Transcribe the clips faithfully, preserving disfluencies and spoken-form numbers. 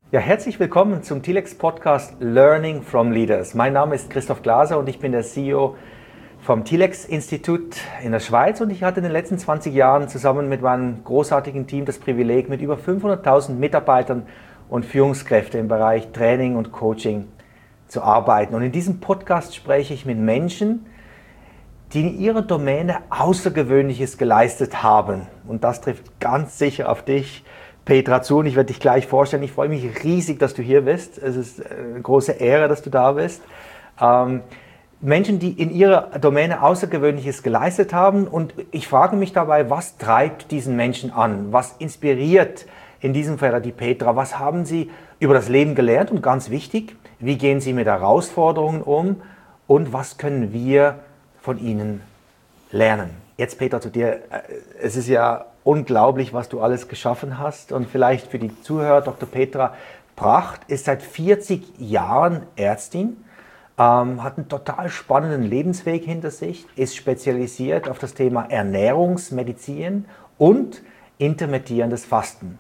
Ja, herzlich willkommen zum Thielex-Podcast Learning from Leaders. Mein Name ist Christoph Glaser und ich bin der C E O vom Thielex-Institut in der Schweiz und ich hatte in den letzten zwanzig Jahren zusammen mit meinem großartigen Team das Privileg, mit über fünfhunderttausend Mitarbeitern und Führungskräften im Bereich Training und Coaching zu arbeiten. Und in diesem Podcast spreche ich mit Menschen, die in ihrer Domäne Außergewöhnliches geleistet haben. Und das trifft ganz sicher auf dich, Petra, zu. Und ich werde dich gleich vorstellen. Ich freue mich riesig, dass du hier bist. Es ist eine große Ehre, dass du da bist. Ähm, Menschen, die in ihrer Domäne Außergewöhnliches geleistet haben. Und ich frage mich dabei, was treibt diesen Menschen an? Was inspiriert in diesem Fall die Petra? Was haben sie über das Leben gelernt? Und ganz wichtig, wie gehen sie mit Herausforderungen um? Und was können wir von ihnen lernen? Jetzt, Petra, zu dir. Es ist ja unglaublich, was du alles geschaffen hast. Und vielleicht für die Zuhörer, Doktor Petra Bracht ist seit vierzig Jahren Ärztin, ähm, hat einen total spannenden Lebensweg hinter sich, ist spezialisiert auf das Thema Ernährungsmedizin und intermittierendes Fasten.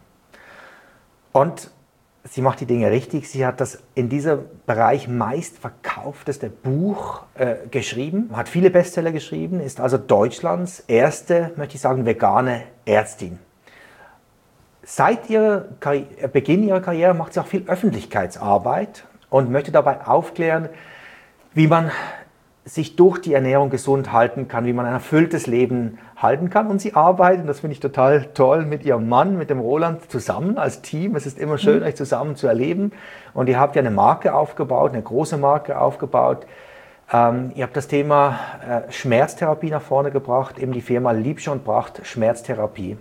Und sie macht die Dinge richtig. Sie hat das in diesem Bereich meistverkaufteste Buch äh, geschrieben, hat viele Bestseller geschrieben, ist also Deutschlands erste, möchte ich sagen, vegane Ärztin. Seit ihrer Karri- Beginn ihrer Karriere macht sie auch viel Öffentlichkeitsarbeit und möchte dabei aufklären, wie man sich durch die Ernährung gesund halten kann, wie man ein erfülltes Leben halten kann. Und sie arbeitet, und das finde ich total toll, mit ihrem Mann, mit dem Roland zusammen als Team. Es ist immer schön, mhm. euch zusammen zu erleben. Und ihr habt ja eine Marke aufgebaut, eine große Marke aufgebaut. Ähm, ihr habt das Thema äh, Schmerztherapie nach vorne gebracht, eben die Firma Liebscher und Bracht Schmerztherapie.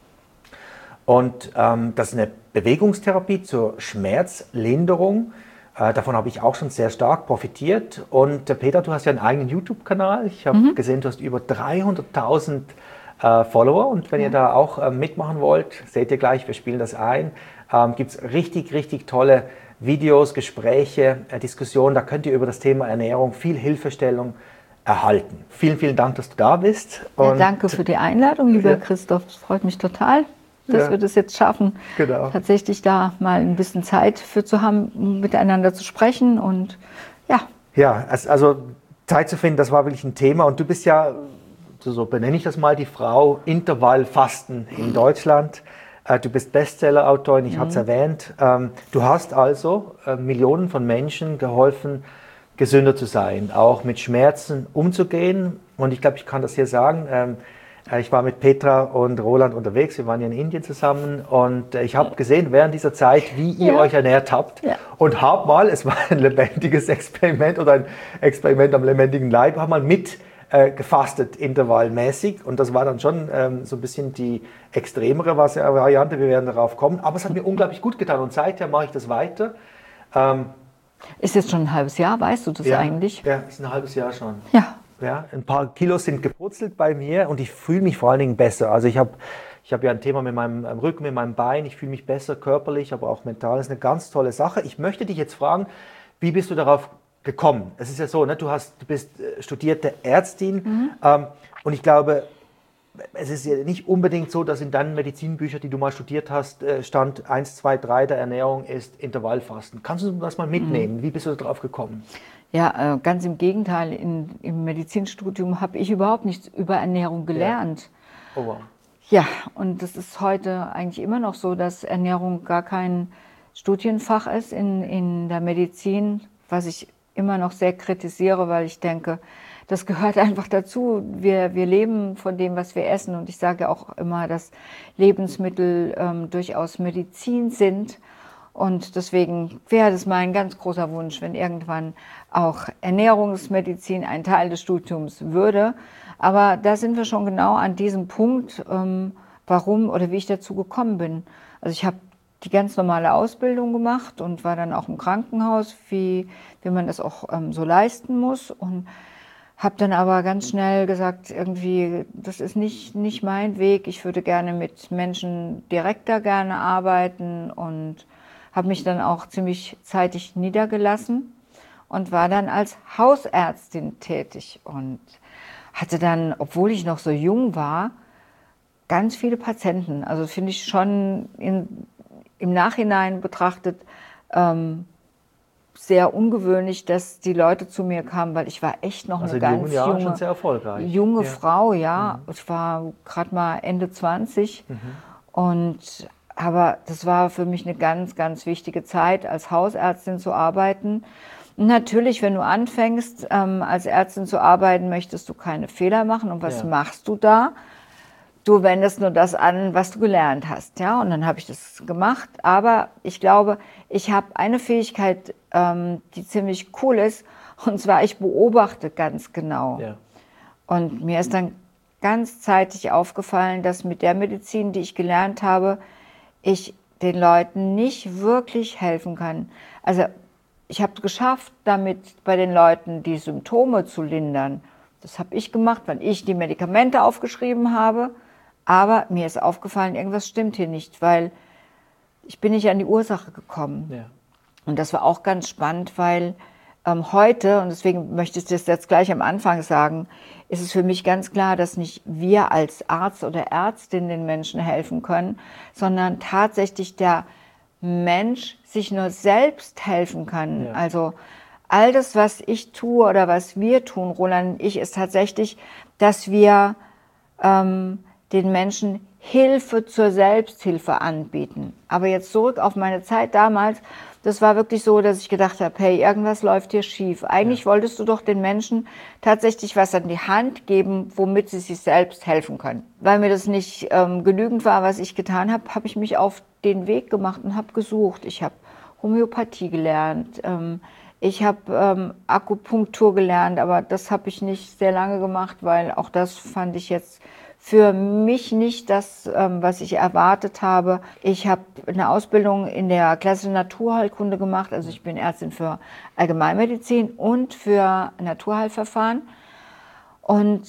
Und ähm, das ist eine Bewegungstherapie zur Schmerzlinderung. Davon habe ich auch schon sehr stark profitiert. Und äh, Peter, du hast ja einen eigenen YouTube-Kanal. Ich habe mhm. gesehen, du hast über dreihunderttausend äh, Follower. Und wenn ja. ihr da auch äh, mitmachen wollt, seht ihr gleich, wir spielen das ein. Ähm, gibt es richtig, richtig tolle Videos, Gespräche, äh, Diskussionen. Da könnt ihr über das Thema Ernährung viel Hilfestellung erhalten. Vielen, vielen Dank, dass du da bist. Und ja, danke für die Einladung, lieber ja. Christoph. Es freut mich total, dass ja. wir das jetzt schaffen, genau. tatsächlich da mal ein bisschen Zeit für zu haben, um miteinander zu sprechen und ja. Ja, also Zeit zu finden, das war wirklich ein Thema und du bist ja, so benenne ich das mal, die Frau Intervallfasten in Deutschland. Du bist Bestseller-Autorin, ich mhm. hatte es erwähnt. Du hast also Millionen von Menschen geholfen, gesünder zu sein, auch mit Schmerzen umzugehen und ich glaube, ich kann das hier sagen, ich war mit Petra und Roland unterwegs, wir waren ja in Indien zusammen und ich habe gesehen während dieser Zeit, wie ihr ja. euch ernährt habt ja. und habe mal, es war ein lebendiges Experiment oder ein Experiment am lebendigen Leib, habe mal mit äh, gefastet, intervallmäßig und das war dann schon ähm, so ein bisschen die extremere Variante, wir werden darauf kommen, aber es hat mir unglaublich gut getan und seither mache ich das weiter. Ähm, ist jetzt schon ein halbes Jahr, weißt du das ja, eigentlich? Ja, ist ein halbes Jahr schon. Ja. Ja, ein paar Kilos sind gepurzelt bei mir und ich fühle mich vor allen Dingen besser. Also ich habe ich hab ja ein Thema mit meinem Rücken, mit meinem Bein. Ich fühle mich besser körperlich, aber auch mental. Das ist eine ganz tolle Sache. Ich möchte dich jetzt fragen, wie bist du darauf gekommen? Es ist ja so, ne, du, hast, du bist studierte Ärztin mhm. ähm, und ich glaube, es ist ja nicht unbedingt so, dass in deinen Medizinbüchern, die du mal studiert hast, stand eins, zwei, drei der Ernährung ist Intervallfasten. Kannst du das mal mitnehmen? Mhm. Wie bist du darauf gekommen? Ja, ganz im Gegenteil. In, im Medizinstudium habe ich überhaupt nichts über Ernährung gelernt. Ja. Oh wow. Ja, und das ist heute eigentlich immer noch so, dass Ernährung gar kein Studienfach ist in, in der Medizin, was ich immer noch sehr kritisiere, weil ich denke, das gehört einfach dazu. Wir, wir leben von dem, was wir essen. Und ich sage auch immer, dass Lebensmittel ähm, durchaus Medizin sind. Und deswegen wäre das mein ganz großer Wunsch, wenn irgendwann auch Ernährungsmedizin ein Teil des Studiums würde. Aber da sind wir schon genau an diesem Punkt, ähm, warum oder wie ich dazu gekommen bin. Also ich habe die ganz normale Ausbildung gemacht und war dann auch im Krankenhaus, wie, wie man das auch ähm, so leisten muss. Und habe dann aber ganz schnell gesagt, irgendwie, das ist nicht, nicht mein Weg. Ich würde gerne mit Menschen direkter gerne arbeiten und habe mich dann auch ziemlich zeitig niedergelassen und war dann als Hausärztin tätig und hatte dann, obwohl ich noch so jung war, ganz viele Patienten. Also finde ich schon in, im Nachhinein betrachtet ähm, sehr ungewöhnlich, dass die Leute zu mir kamen, weil ich war echt noch also eine ganz jungen Jahren junge, schon sehr erfolgreich. junge Ja. Frau, ja. Mhm. Ich war gerade mal Ende zwanzig Mhm. und aber das war für mich eine ganz, ganz wichtige Zeit, als Hausärztin zu arbeiten. Und natürlich, wenn du anfängst, ähm, als Ärztin zu arbeiten, möchtest du keine Fehler machen. Und was Ja. machst du da? Du wendest nur das an, was du gelernt hast, ja. Und dann habe ich das gemacht. Aber ich glaube, ich habe eine Fähigkeit, ähm, die ziemlich cool ist. Und zwar, ich beobachte ganz genau. Ja. Und mir ist dann ganz zeitig aufgefallen, dass mit der Medizin, die ich gelernt habe, ich den Leuten nicht wirklich helfen kann. Also ich habe es geschafft, damit bei den Leuten die Symptome zu lindern. Das habe ich gemacht, weil ich die Medikamente aufgeschrieben habe. Aber mir ist aufgefallen, irgendwas stimmt hier nicht, weil ich bin nicht an die Ursache gekommen. Ja. Und das war auch ganz spannend, weil ähm, heute, und deswegen möchte ich das jetzt gleich am Anfang sagen, ist es für mich ganz klar, dass nicht wir als Arzt oder Ärztin den Menschen helfen können, sondern tatsächlich der Mensch sich nur selbst helfen kann. Ja. Also all das, was ich tue oder was wir tun, Roland und ich, ist tatsächlich, dass wir ähm, den Menschen Hilfe zur Selbsthilfe anbieten. Aber jetzt zurück auf meine Zeit damals, das war wirklich so, dass ich gedacht habe, hey, irgendwas läuft hier schief. Eigentlich Ja. wolltest du doch den Menschen tatsächlich was an die Hand geben, womit sie sich selbst helfen können. Weil mir das nicht ähm, genügend war, was ich getan habe, habe ich mich auf den Weg gemacht und habe gesucht. Ich habe Homöopathie gelernt, ähm, ich habe ähm, Akupunktur gelernt, aber das habe ich nicht sehr lange gemacht, weil auch das fand ich jetzt für mich nicht das, ähm, was ich erwartet habe. Ich habe eine Ausbildung in der klassischen Naturheilkunde gemacht. Also ich bin Ärztin für Allgemeinmedizin und für Naturheilverfahren. Und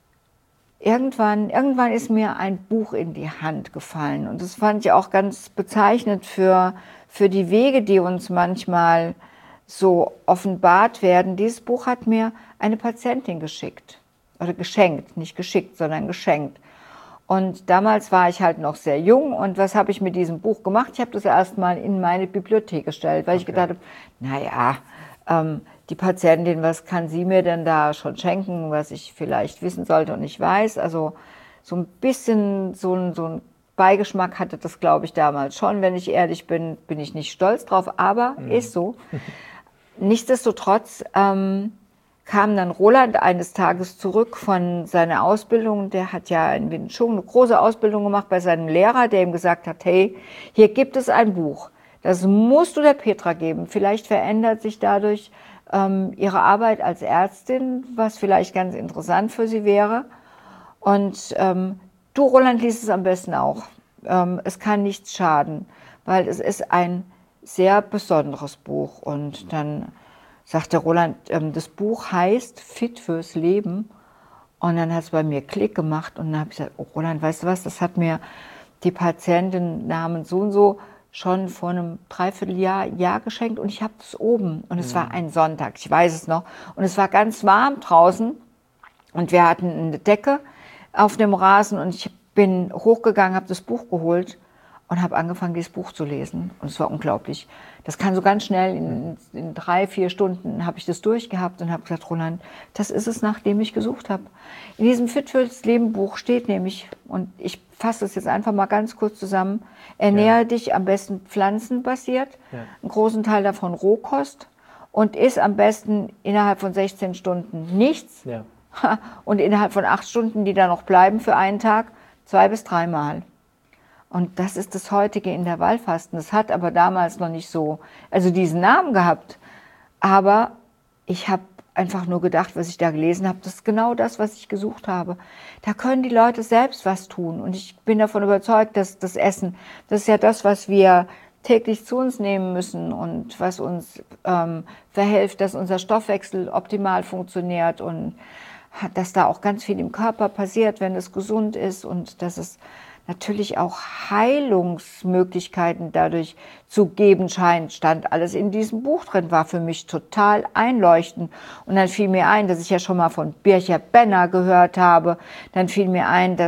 irgendwann, irgendwann ist mir ein Buch in die Hand gefallen. Und das fand ich auch ganz bezeichnend für, für die Wege, die uns manchmal so offenbart werden. Dieses Buch hat mir eine Patientin geschickt. Oder geschenkt, nicht geschickt, sondern geschenkt. Und damals war ich halt noch sehr jung. Und was habe ich mit diesem Buch gemacht? Ich habe das erstmal in meine Bibliothek gestellt, weil okay. ich gedacht habe, naja, ähm, die Patientin, was kann sie mir denn da schon schenken, was ich vielleicht wissen sollte und nicht weiß? Also so ein bisschen so ein, so ein Beigeschmack hatte das, glaube ich, damals schon. Wenn ich ehrlich bin, bin ich nicht stolz drauf, aber mhm. ist so. Nichtsdestotrotz ähm, kam dann Roland eines Tages zurück von seiner Ausbildung. Der hat ja in Wing Chun eine große Ausbildung gemacht bei seinem Lehrer, der ihm gesagt hat, hey, hier gibt es ein Buch, das musst du der Petra geben. Vielleicht verändert sich dadurch ähm, ihre Arbeit als Ärztin, was vielleicht ganz interessant für sie wäre. Und ähm, du, Roland, liest es am besten auch. Ähm, es kann nichts schaden, weil es ist ein sehr besonderes Buch. Und dann sagte Roland, ähm, das Buch heißt Fit fürs Leben. Und dann hat es bei mir Klick gemacht. Und dann habe ich gesagt, oh Roland, weißt du was, das hat mir die Patientin namens so und so schon vor einem Dreivierteljahr Jahr geschenkt. Und ich habe das oben. Und es mhm. war ein Sonntag, ich weiß es noch. Und es war ganz warm draußen. Und wir hatten eine Decke auf dem Rasen. Und ich bin hochgegangen, habe das Buch geholt und habe angefangen, dieses Buch zu lesen. Und es war unglaublich. Das kann so ganz schnell, in, in drei, vier Stunden habe ich das durchgehabt und habe gesagt, Roland, das ist es, nach dem ich gesucht habe. In diesem Fit fürs Leben Buch steht nämlich, und ich fasse es jetzt einfach mal ganz kurz zusammen, ernähre ja. dich am besten pflanzenbasiert, ja. einen großen Teil davon Rohkost und iss am besten innerhalb von sechzehn Stunden nichts ja. und innerhalb von acht Stunden, die da noch bleiben für einen Tag, zwei bis dreimal. Und das ist das heutige Intervallfasten. Das hat aber damals noch nicht so, also diesen Namen gehabt. Aber ich habe einfach nur gedacht, was ich da gelesen habe, das ist genau das, was ich gesucht habe. Da können die Leute selbst was tun. Und ich bin davon überzeugt, dass das Essen, das ist ja das, was wir täglich zu uns nehmen müssen und was uns ähm, verhilft, dass unser Stoffwechsel optimal funktioniert und dass da auch ganz viel im Körper passiert, wenn es gesund ist und dass es natürlich auch Heilungsmöglichkeiten dadurch zu geben scheint, stand alles in diesem Buch drin, war für mich total einleuchtend. Und dann fiel mir ein, dass ich ja schon mal von Bircher Benner gehört habe. Dann fiel mir ein, dass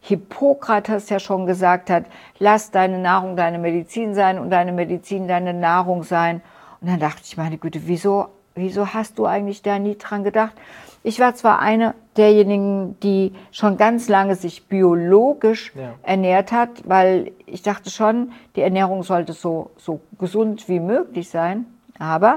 Hippokrates ja schon gesagt hat, lass deine Nahrung deine Medizin sein und deine Medizin deine Nahrung sein. Und dann dachte ich, meine Güte, wieso, wieso hast du eigentlich da nie dran gedacht? Ich war zwar eine derjenigen, die schon ganz lange sich biologisch ja. ernährt hat, weil ich dachte schon, die Ernährung sollte so, so gesund wie möglich sein. Aber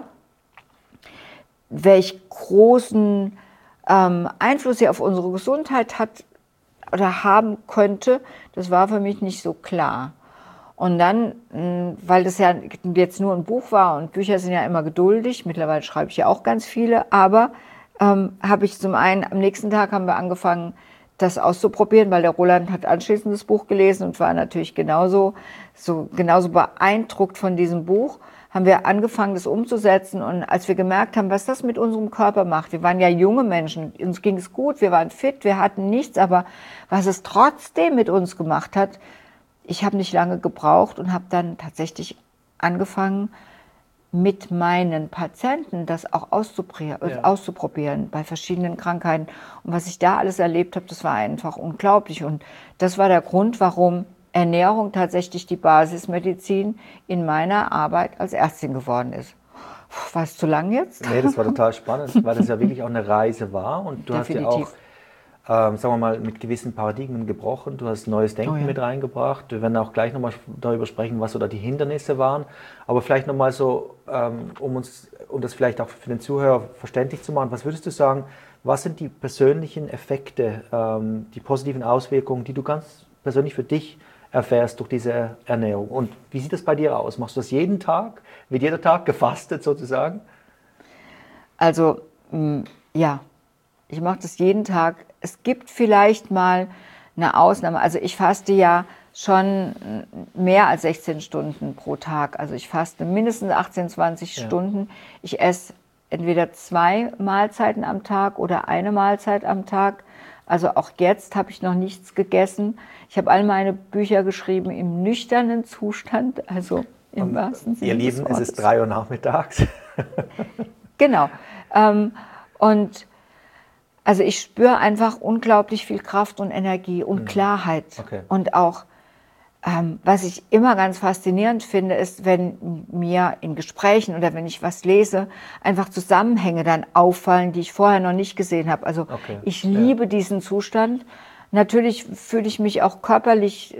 welch großen ähm, Einfluss sie auf unsere Gesundheit hat oder haben könnte, das war für mich nicht so klar. Und dann, weil das ja jetzt nur ein Buch war und Bücher sind ja immer geduldig, mittlerweile schreibe ich ja auch ganz viele, aber ähm, habe ich zum einen, am nächsten Tag haben wir angefangen, das auszuprobieren, weil der Roland hat anschließend das Buch gelesen und war natürlich genauso, so, genauso beeindruckt von diesem Buch, haben wir angefangen, das umzusetzen. Und als wir gemerkt haben, was das mit unserem Körper macht, wir waren ja junge Menschen, uns ging es gut, wir waren fit, wir hatten nichts, aber was es trotzdem mit uns gemacht hat, ich habe nicht lange gebraucht und habe dann tatsächlich angefangen, mit meinen Patienten das auch auszuprobieren, ja. auszuprobieren bei verschiedenen Krankheiten. Und was ich da alles erlebt habe, das war einfach unglaublich. Und das war der Grund, warum Ernährung tatsächlich die Basismedizin in meiner Arbeit als Ärztin geworden ist. War es zu lang jetzt? Nee, das war total spannend, weil das ja wirklich auch eine Reise war. Und du Definitiv. hast ja auch, ähm, sagen wir mal, mit gewissen Paradigmen gebrochen. Du hast neues Denken oh ja. mit reingebracht. Wir werden auch gleich nochmal darüber sprechen, was so da die Hindernisse waren. Aber vielleicht nochmal so, ähm, um uns, um das vielleicht auch für den Zuhörer verständlich zu machen, was würdest du sagen, was sind die persönlichen Effekte, ähm, die positiven Auswirkungen, die du ganz persönlich für dich erfährst durch diese Ernährung? Und wie sieht das bei dir aus? Machst du das jeden Tag? Wird jeder Tag gefastet sozusagen? Also, mh, ja, ich mache das jeden Tag. Es gibt vielleicht mal eine Ausnahme. Also ich faste ja schon mehr als sechzehn Stunden pro Tag. Also ich faste mindestens achtzehn, zwanzig ja. Stunden. Ich esse entweder zwei Mahlzeiten am Tag oder eine Mahlzeit am Tag. Also auch jetzt habe ich noch nichts gegessen. Ich habe all meine Bücher geschrieben im nüchternen Zustand, also im Und wahrsten Sinne ihr des Lieben, Wortes. es ist drei Uhr nachmittags. Genau. Und also ich spüre einfach unglaublich viel Kraft und Energie und mhm. Klarheit. Okay. Und auch, ähm, was ich immer ganz faszinierend finde, ist, wenn mir in Gesprächen oder wenn ich was lese, einfach Zusammenhänge dann auffallen, die ich vorher noch nicht gesehen habe. Also okay. ich liebe ja. diesen Zustand. Natürlich fühle ich mich auch körperlich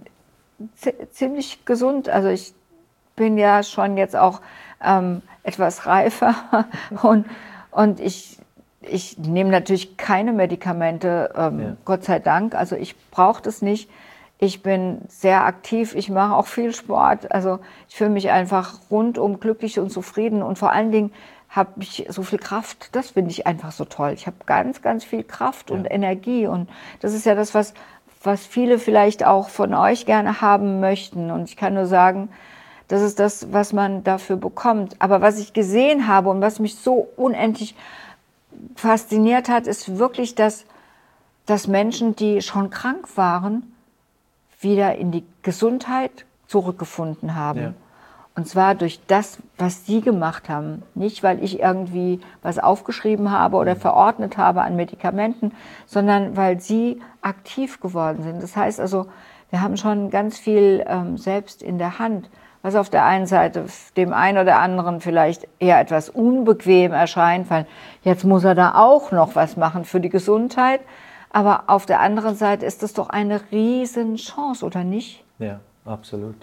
ziemlich gesund. Also ich bin ja schon jetzt auch ähm, etwas reifer und, und ich Ich nehme natürlich keine Medikamente, ähm, ja. Gott sei Dank. Also ich brauche das nicht. Ich bin sehr aktiv, ich mache auch viel Sport. Also ich fühle mich einfach rundum glücklich und zufrieden. Und vor allen Dingen habe ich so viel Kraft. Das finde ich einfach so toll. Ich habe ganz, ganz viel Kraft ja. und Energie. Und das ist ja das, was, was viele vielleicht auch von euch gerne haben möchten. Und ich kann nur sagen, das ist das, was man dafür bekommt. Aber was ich gesehen habe und was mich so unendlich fasziniert hat, ist wirklich, dass, dass Menschen, die schon krank waren, wieder in die Gesundheit zurückgefunden haben. Ja. Und zwar durch das, was sie gemacht haben. Nicht, weil ich irgendwie was aufgeschrieben habe oder verordnet habe an Medikamenten, sondern weil sie aktiv geworden sind. Das heißt also, wir haben schon ganz viel ähm, selbst in der Hand, was auf der einen Seite dem einen oder anderen vielleicht eher etwas unbequem erscheint, weil jetzt muss er da auch noch was machen für die Gesundheit. Aber auf der anderen Seite ist das doch eine Riesenchance, oder nicht? Ja, absolut.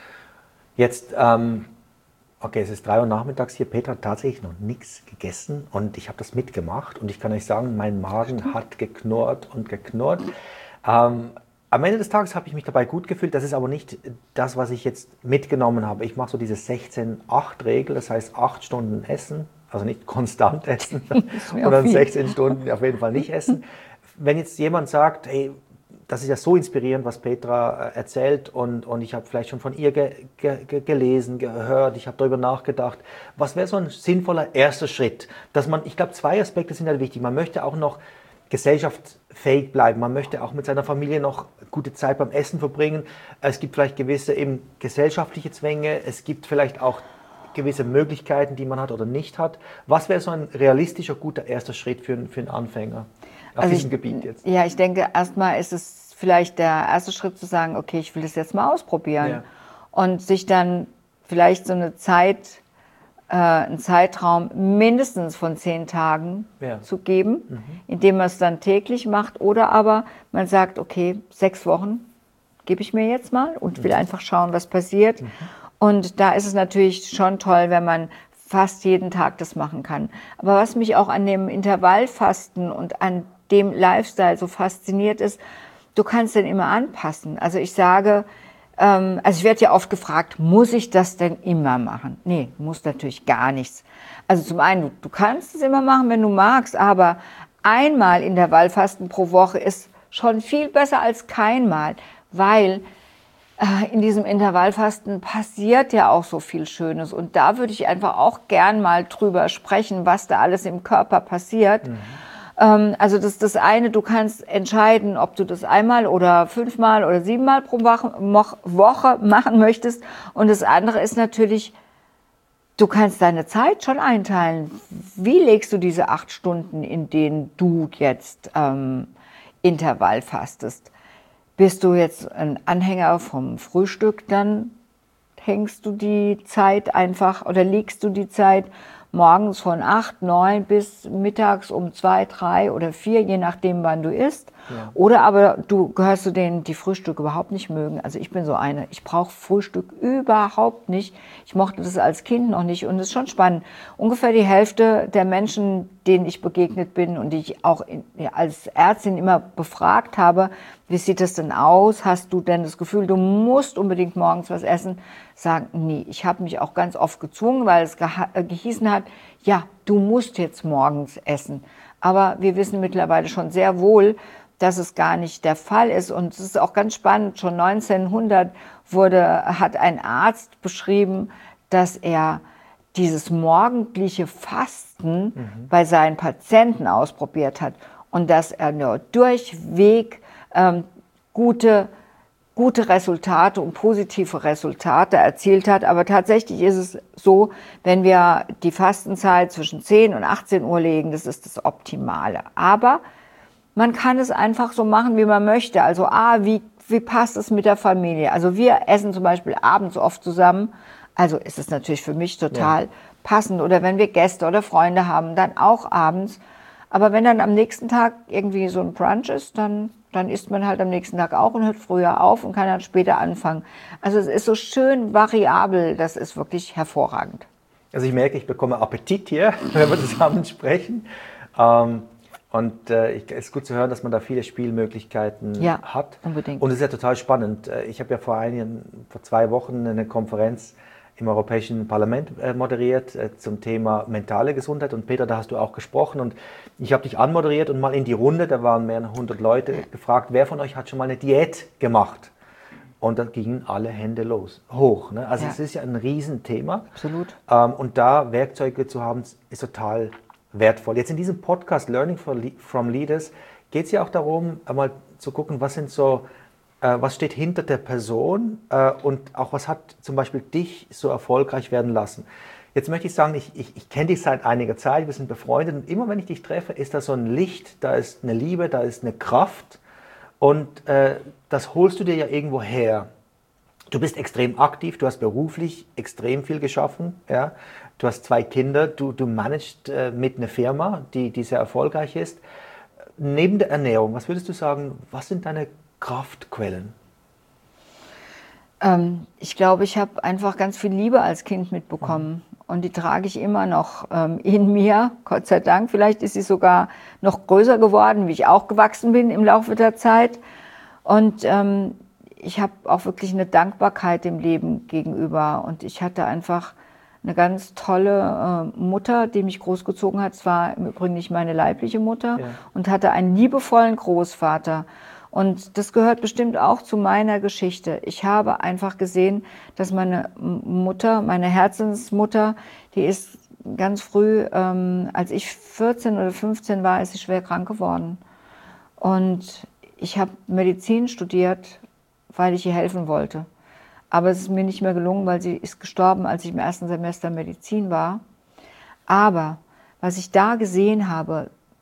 Jetzt, ähm, okay, es ist drei Uhr nachmittags hier. Petra hat tatsächlich noch nichts gegessen und ich habe das mitgemacht und ich kann euch sagen, mein Magen Stimmt. hat geknurrt und geknurrt. Ähm, Am Ende des Tages habe ich mich dabei gut gefühlt. Das ist aber nicht das, was ich jetzt mitgenommen habe. Ich mache so diese sechzehn acht Regel, das heißt acht Stunden essen, also nicht konstant essen und dann sechzehn Stunden auf jeden Fall nicht essen. Wenn jetzt jemand sagt, hey, das ist ja so inspirierend, was Petra erzählt und, und ich habe vielleicht schon von ihr ge, ge, gelesen, gehört, ich habe darüber nachgedacht, was wäre so ein sinnvoller erster Schritt? Dass man, ich glaube, zwei Aspekte sind halt wichtig. Man möchte auch noch gesellschaftsfähig bleiben. Man möchte auch mit seiner Familie noch gute Zeit beim Essen verbringen. Es gibt vielleicht gewisse eben gesellschaftliche Zwänge. Es gibt vielleicht auch gewisse Möglichkeiten, die man hat oder nicht hat. Was wäre so ein realistischer, guter erster Schritt für, für einen Anfänger auf also diesem ich, Gebiet jetzt? Ja, ich denke, erstmal ist es vielleicht der erste Schritt zu sagen, okay, ich will das jetzt mal ausprobieren. Ja. Und sich dann vielleicht so eine Zeit, äh, einen Zeitraum mindestens von zehn Tagen Ja. zu geben, Mhm. indem man es dann täglich macht. Oder aber man sagt, okay, sechs Wochen gebe ich mir jetzt mal und will einfach schauen, was passiert. Mhm. Und da ist es natürlich schon toll, wenn man fast jeden Tag das machen kann. Aber was mich auch an dem Intervallfasten und an dem Lifestyle so fasziniert ist, du kannst den immer anpassen. Also ich sage, ähm, also ich werde ja oft gefragt, muss ich das denn immer machen? Nee, muss natürlich gar nichts. Also zum einen, du, du kannst es immer machen, wenn du magst, aber einmal Intervallfasten pro Woche ist schon viel besser als keinmal, weil in diesem Intervallfasten passiert ja auch so viel Schönes. Und da würde ich einfach auch gern mal drüber sprechen, was da alles im Körper passiert. Mhm. Ähm, also das ist das eine, du kannst entscheiden, ob du das einmal oder fünfmal oder siebenmal pro Woche machen möchtest. Und das andere ist natürlich, du kannst deine Zeit schon einteilen. Wie legst du diese acht Stunden, in denen du jetzt ähm, Intervall fastest? Bist du jetzt ein Anhänger vom Frühstück, dann hängst du die Zeit einfach oder legst du die Zeit morgens von acht, neun bis mittags um zwei, drei oder vier, je nachdem, wann du isst. Ja. Oder aber du gehörst zu denen, die Frühstück überhaupt nicht mögen. Also ich bin so eine, ich brauche Frühstück überhaupt nicht. Ich mochte das als Kind noch nicht und es ist schon spannend. Ungefähr die Hälfte der Menschen, denen ich begegnet bin und die ich auch in, ja, als Ärztin immer befragt habe, wie sieht das denn aus? Hast du denn das Gefühl, du musst unbedingt morgens was essen? Sagen, nee, ich habe mich auch ganz oft gezwungen, weil es gehießen hat, ja, du musst jetzt morgens essen. Aber wir wissen mittlerweile schon sehr wohl, dass es gar nicht der Fall ist. Und es ist auch ganz spannend, schon neunzehnhundert wurde, hat ein Arzt beschrieben, dass er dieses morgendliche Fasten mhm. bei seinen Patienten ausprobiert hat und dass er nur durchweg ähm, gute gute Resultate und positive Resultate erzielt hat. Aber tatsächlich ist es so, wenn wir die Fastenzeit zwischen zehn und achtzehn Uhr legen, das ist das Optimale. Aber man kann es einfach so machen, wie man möchte. Also A, wie, wie passt es mit der Familie? Also wir essen zum Beispiel abends oft zusammen. Also ist es natürlich für mich total ja. passend. Oder wenn wir Gäste oder Freunde haben, dann auch abends. Aber wenn dann am nächsten Tag irgendwie so ein Brunch ist, dann dann isst man halt am nächsten Tag auch und hört früher auf und kann dann später anfangen. Also es ist so schön variabel, das ist wirklich hervorragend. Also ich merke, ich bekomme Appetit hier, wenn wir zusammen sprechen. Ähm, und äh, es ist gut zu hören, dass man da viele Spielmöglichkeiten ja, hat. Unbedingt. Und es ist ja total spannend. Ich habe ja vor, einigen, vor zwei Wochen eine Konferenz im Europäischen Parlament äh, moderiert äh, zum Thema mentale Gesundheit. Und Peter, da hast du auch gesprochen. Und ich habe dich anmoderiert und mal in die Runde, da waren mehr als hundert Leute, gefragt, wer von euch hat schon mal eine Diät gemacht? Und dann gingen alle Hände los, hoch. Ne? Also ja. es ist ja ein Riesenthema. Absolut. Ähm, und da Werkzeuge zu haben, ist total wertvoll. Jetzt in diesem Podcast Learning from Leaders geht es ja auch darum, einmal zu gucken, was sind so was steht hinter der Person äh, und auch was hat zum Beispiel dich so erfolgreich werden lassen. Jetzt möchte ich sagen, ich, ich, ich kenne dich seit einiger Zeit, wir sind befreundet und immer wenn ich dich treffe, ist da so ein Licht, da ist eine Liebe, da ist eine Kraft und äh, das holst du dir ja irgendwo her. Du bist extrem aktiv, du hast beruflich extrem viel geschaffen, ja? Du hast zwei Kinder, du, du managst äh, mit einer Firma, die, die sehr erfolgreich ist. Neben der Ernährung, was würdest du sagen, was sind deine Kraftquellen? Ähm, ich glaube, ich habe einfach ganz viel Liebe als Kind mitbekommen und die trage ich immer noch ähm, in mir, Gott sei Dank. Vielleicht ist sie sogar noch größer geworden, wie ich auch gewachsen bin im Laufe der Zeit. Und ähm, ich habe auch wirklich eine Dankbarkeit dem Leben gegenüber und ich hatte einfach eine ganz tolle äh, Mutter, die mich großgezogen hat. Es war im Übrigen nicht meine leibliche Mutter ja. und hatte einen liebevollen Großvater. Und das gehört bestimmt auch zu meiner Geschichte. Ich habe einfach gesehen, dass meine Mutter, meine Herzensmutter, die ist ganz früh, ähm, als ich vierzehn oder fünfzehn war, ist sie schwer krank geworden. Und ich habe Medizin studiert, weil ich ihr helfen wollte. Aber es ist mir nicht mehr gelungen, weil sie ist gestorben, als ich im ersten Semester Medizin war. Aber was ich da gesehen habe,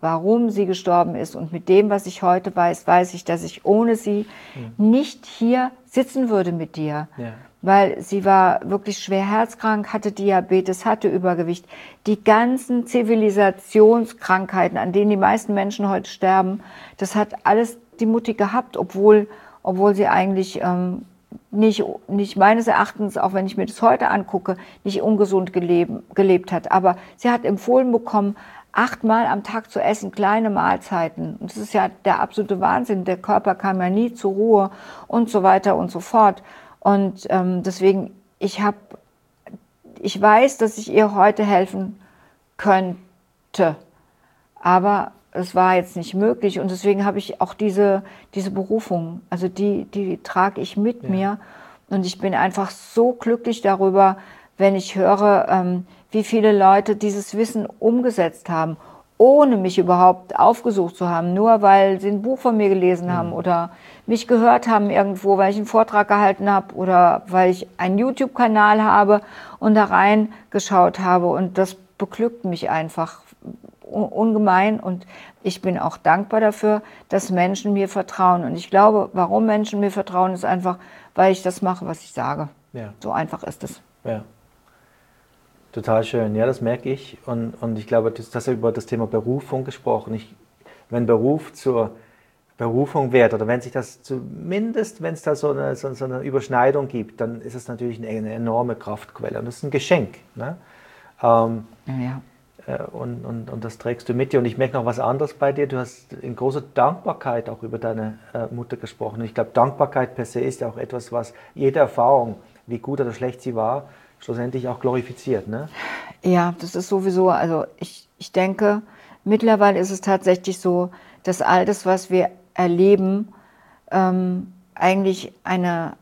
warum sie gestorben ist. Und mit dem, was ich heute weiß, weiß ich, dass ich ohne sie mhm. nicht hier sitzen würde mit dir. Ja. Weil sie war wirklich schwer herzkrank, hatte Diabetes, hatte Übergewicht. Die ganzen Zivilisationskrankheiten, an denen die meisten Menschen heute sterben, das hat alles die Mutti gehabt, obwohl, obwohl sie eigentlich ähm, nicht, nicht meines Erachtens, auch wenn ich mir das heute angucke, nicht ungesund gelebt, gelebt hat. Aber sie hat empfohlen bekommen, achtmal am Tag zu essen, kleine Mahlzeiten. Und das ist ja der absolute Wahnsinn. Der Körper kam ja nie zur Ruhe und so weiter und so fort. Und ähm, deswegen, ich habe, ich weiß, dass ich ihr heute helfen könnte, aber es war jetzt nicht möglich und deswegen habe ich auch diese, diese Berufung, also die, die trage ich mit ja. mir und ich bin einfach so glücklich darüber, wenn ich höre, ähm, wie viele Leute dieses Wissen umgesetzt haben, ohne mich überhaupt aufgesucht zu haben, nur weil sie ein Buch von mir gelesen mhm. haben oder mich gehört haben irgendwo, weil ich einen Vortrag gehalten habe oder weil ich einen YouTube-Kanal habe und da reingeschaut habe. Und das beglückt mich einfach ungemein. Und ich bin auch dankbar dafür, dass Menschen mir vertrauen. Und ich glaube, warum Menschen mir vertrauen, ist einfach, weil ich das mache, was ich sage. Ja. So einfach ist es. Ja. Total schön, ja, das merke ich. Und, und ich glaube, du hast ja über das Thema Berufung gesprochen. Ich, wenn Beruf zur Berufung wird oder wenn sich das zumindest, wenn es da so eine, so, so eine Überschneidung gibt, dann ist es natürlich eine, eine enorme Kraftquelle. Und das ist ein Geschenk. Ne? Ähm, ja. äh, und, und, und das trägst du mit dir. Und ich merke noch was anderes bei dir. Du hast in großer Dankbarkeit auch über deine äh, Mutter gesprochen. Und ich glaube, Dankbarkeit per se ist ja auch etwas, was jede Erfahrung, wie gut oder schlecht sie war, schlussendlich auch glorifiziert, ne? Ja, das ist sowieso, also ich, ich denke, mittlerweile ist es tatsächlich so, dass all das, was wir erleben, ähm, eigentlich eine,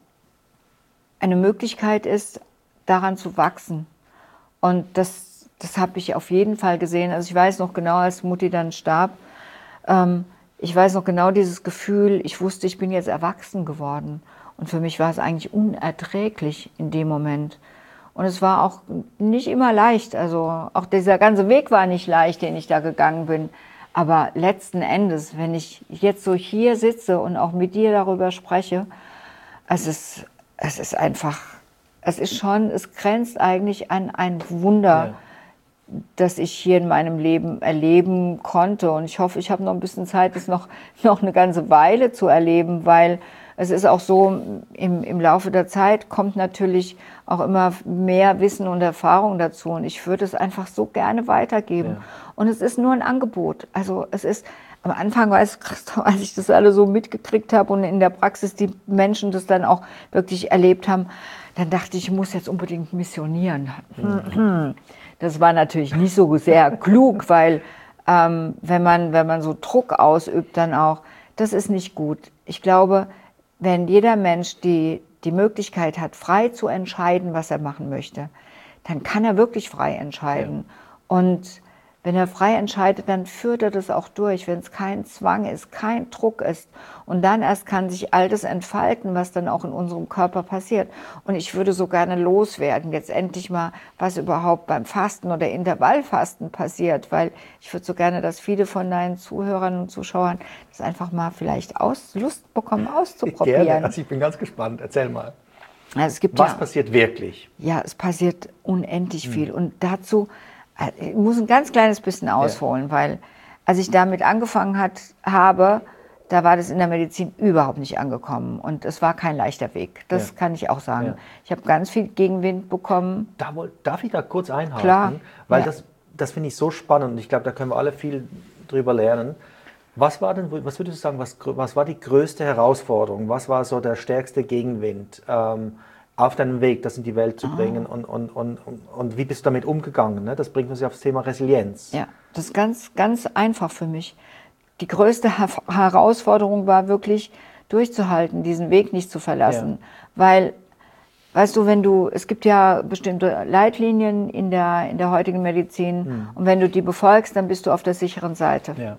eine Möglichkeit ist, daran zu wachsen. Und das, das habe ich auf jeden Fall gesehen. Also ich weiß noch genau, als Mutti dann starb, ähm, ich weiß noch genau dieses Gefühl, ich wusste, ich bin jetzt erwachsen geworden. Und für mich war es eigentlich unerträglich in dem Moment. Und es war auch nicht immer leicht, also auch dieser ganze Weg war nicht leicht, den ich da gegangen bin. Aber letzten Endes, wenn ich jetzt so hier sitze und auch mit dir darüber spreche, es ist, es ist einfach, es ist schon, es grenzt eigentlich an ein Wunder, ja. das ich hier in meinem Leben erleben konnte. Und ich hoffe, ich habe noch ein bisschen Zeit, das noch, noch eine ganze Weile zu erleben, weil es ist auch so, im, im Laufe der Zeit kommt natürlich auch immer mehr Wissen und Erfahrung dazu. Und ich würde es einfach so gerne weitergeben. Ja. Und es ist nur ein Angebot. Also es ist, am Anfang, weiß Christoph, als ich das alle so mitgekriegt habe und in der Praxis die Menschen das dann auch wirklich erlebt haben, dann dachte ich, ich muss jetzt unbedingt missionieren. Mhm. Das war natürlich nicht so sehr klug, weil ähm, wenn man, wenn man so Druck ausübt, dann auch, das ist nicht gut. Ich glaube, wenn jeder Mensch die, die Möglichkeit hat, frei zu entscheiden, was er machen möchte, dann kann er wirklich frei entscheiden. Ja. Und wenn er frei entscheidet, dann führt er das auch durch, wenn es kein Zwang ist, kein Druck ist. Und dann erst kann sich all das entfalten, was dann auch in unserem Körper passiert. Und ich würde so gerne loswerden, jetzt endlich mal, was überhaupt beim Fasten oder Intervallfasten passiert, weil ich würde so gerne, dass viele von deinen Zuhörern und Zuschauern das einfach mal vielleicht aus, Lust bekommen, auszuprobieren. Gerne. Also ich bin ganz gespannt. Erzähl mal. Also es gibt was ja, passiert wirklich? Ja, es passiert unendlich hm. viel. Und dazu, ich muss ein ganz kleines bisschen ausholen, ja. weil als ich damit angefangen hat, habe, da war das in der Medizin überhaupt nicht angekommen. Und es war kein leichter Weg. Das ja. kann ich auch sagen. Ja. Ich habe ganz viel Gegenwind bekommen. Da, darf ich da kurz einhaken? Klar. Weil ja. das, das finde ich so spannend. Und ich glaube, da können wir alle viel drüber lernen. Was war denn, was würdest du sagen, was, was war die größte Herausforderung? Was war so der stärkste Gegenwind ähm, auf deinem Weg, das in die Welt zu bringen? Oh. Und, und, und, und, und wie bist du damit umgegangen? Ne? Das bringt uns ja aufs Thema Resilienz. Ja, das ist ganz, ganz einfach für mich. Die größte Herausforderung war wirklich durchzuhalten, diesen Weg nicht zu verlassen. Ja. Weil, weißt du, wenn du, es gibt ja bestimmte Leitlinien in der, in der heutigen Medizin hm. und wenn du die befolgst, dann bist du auf der sicheren Seite. Ja.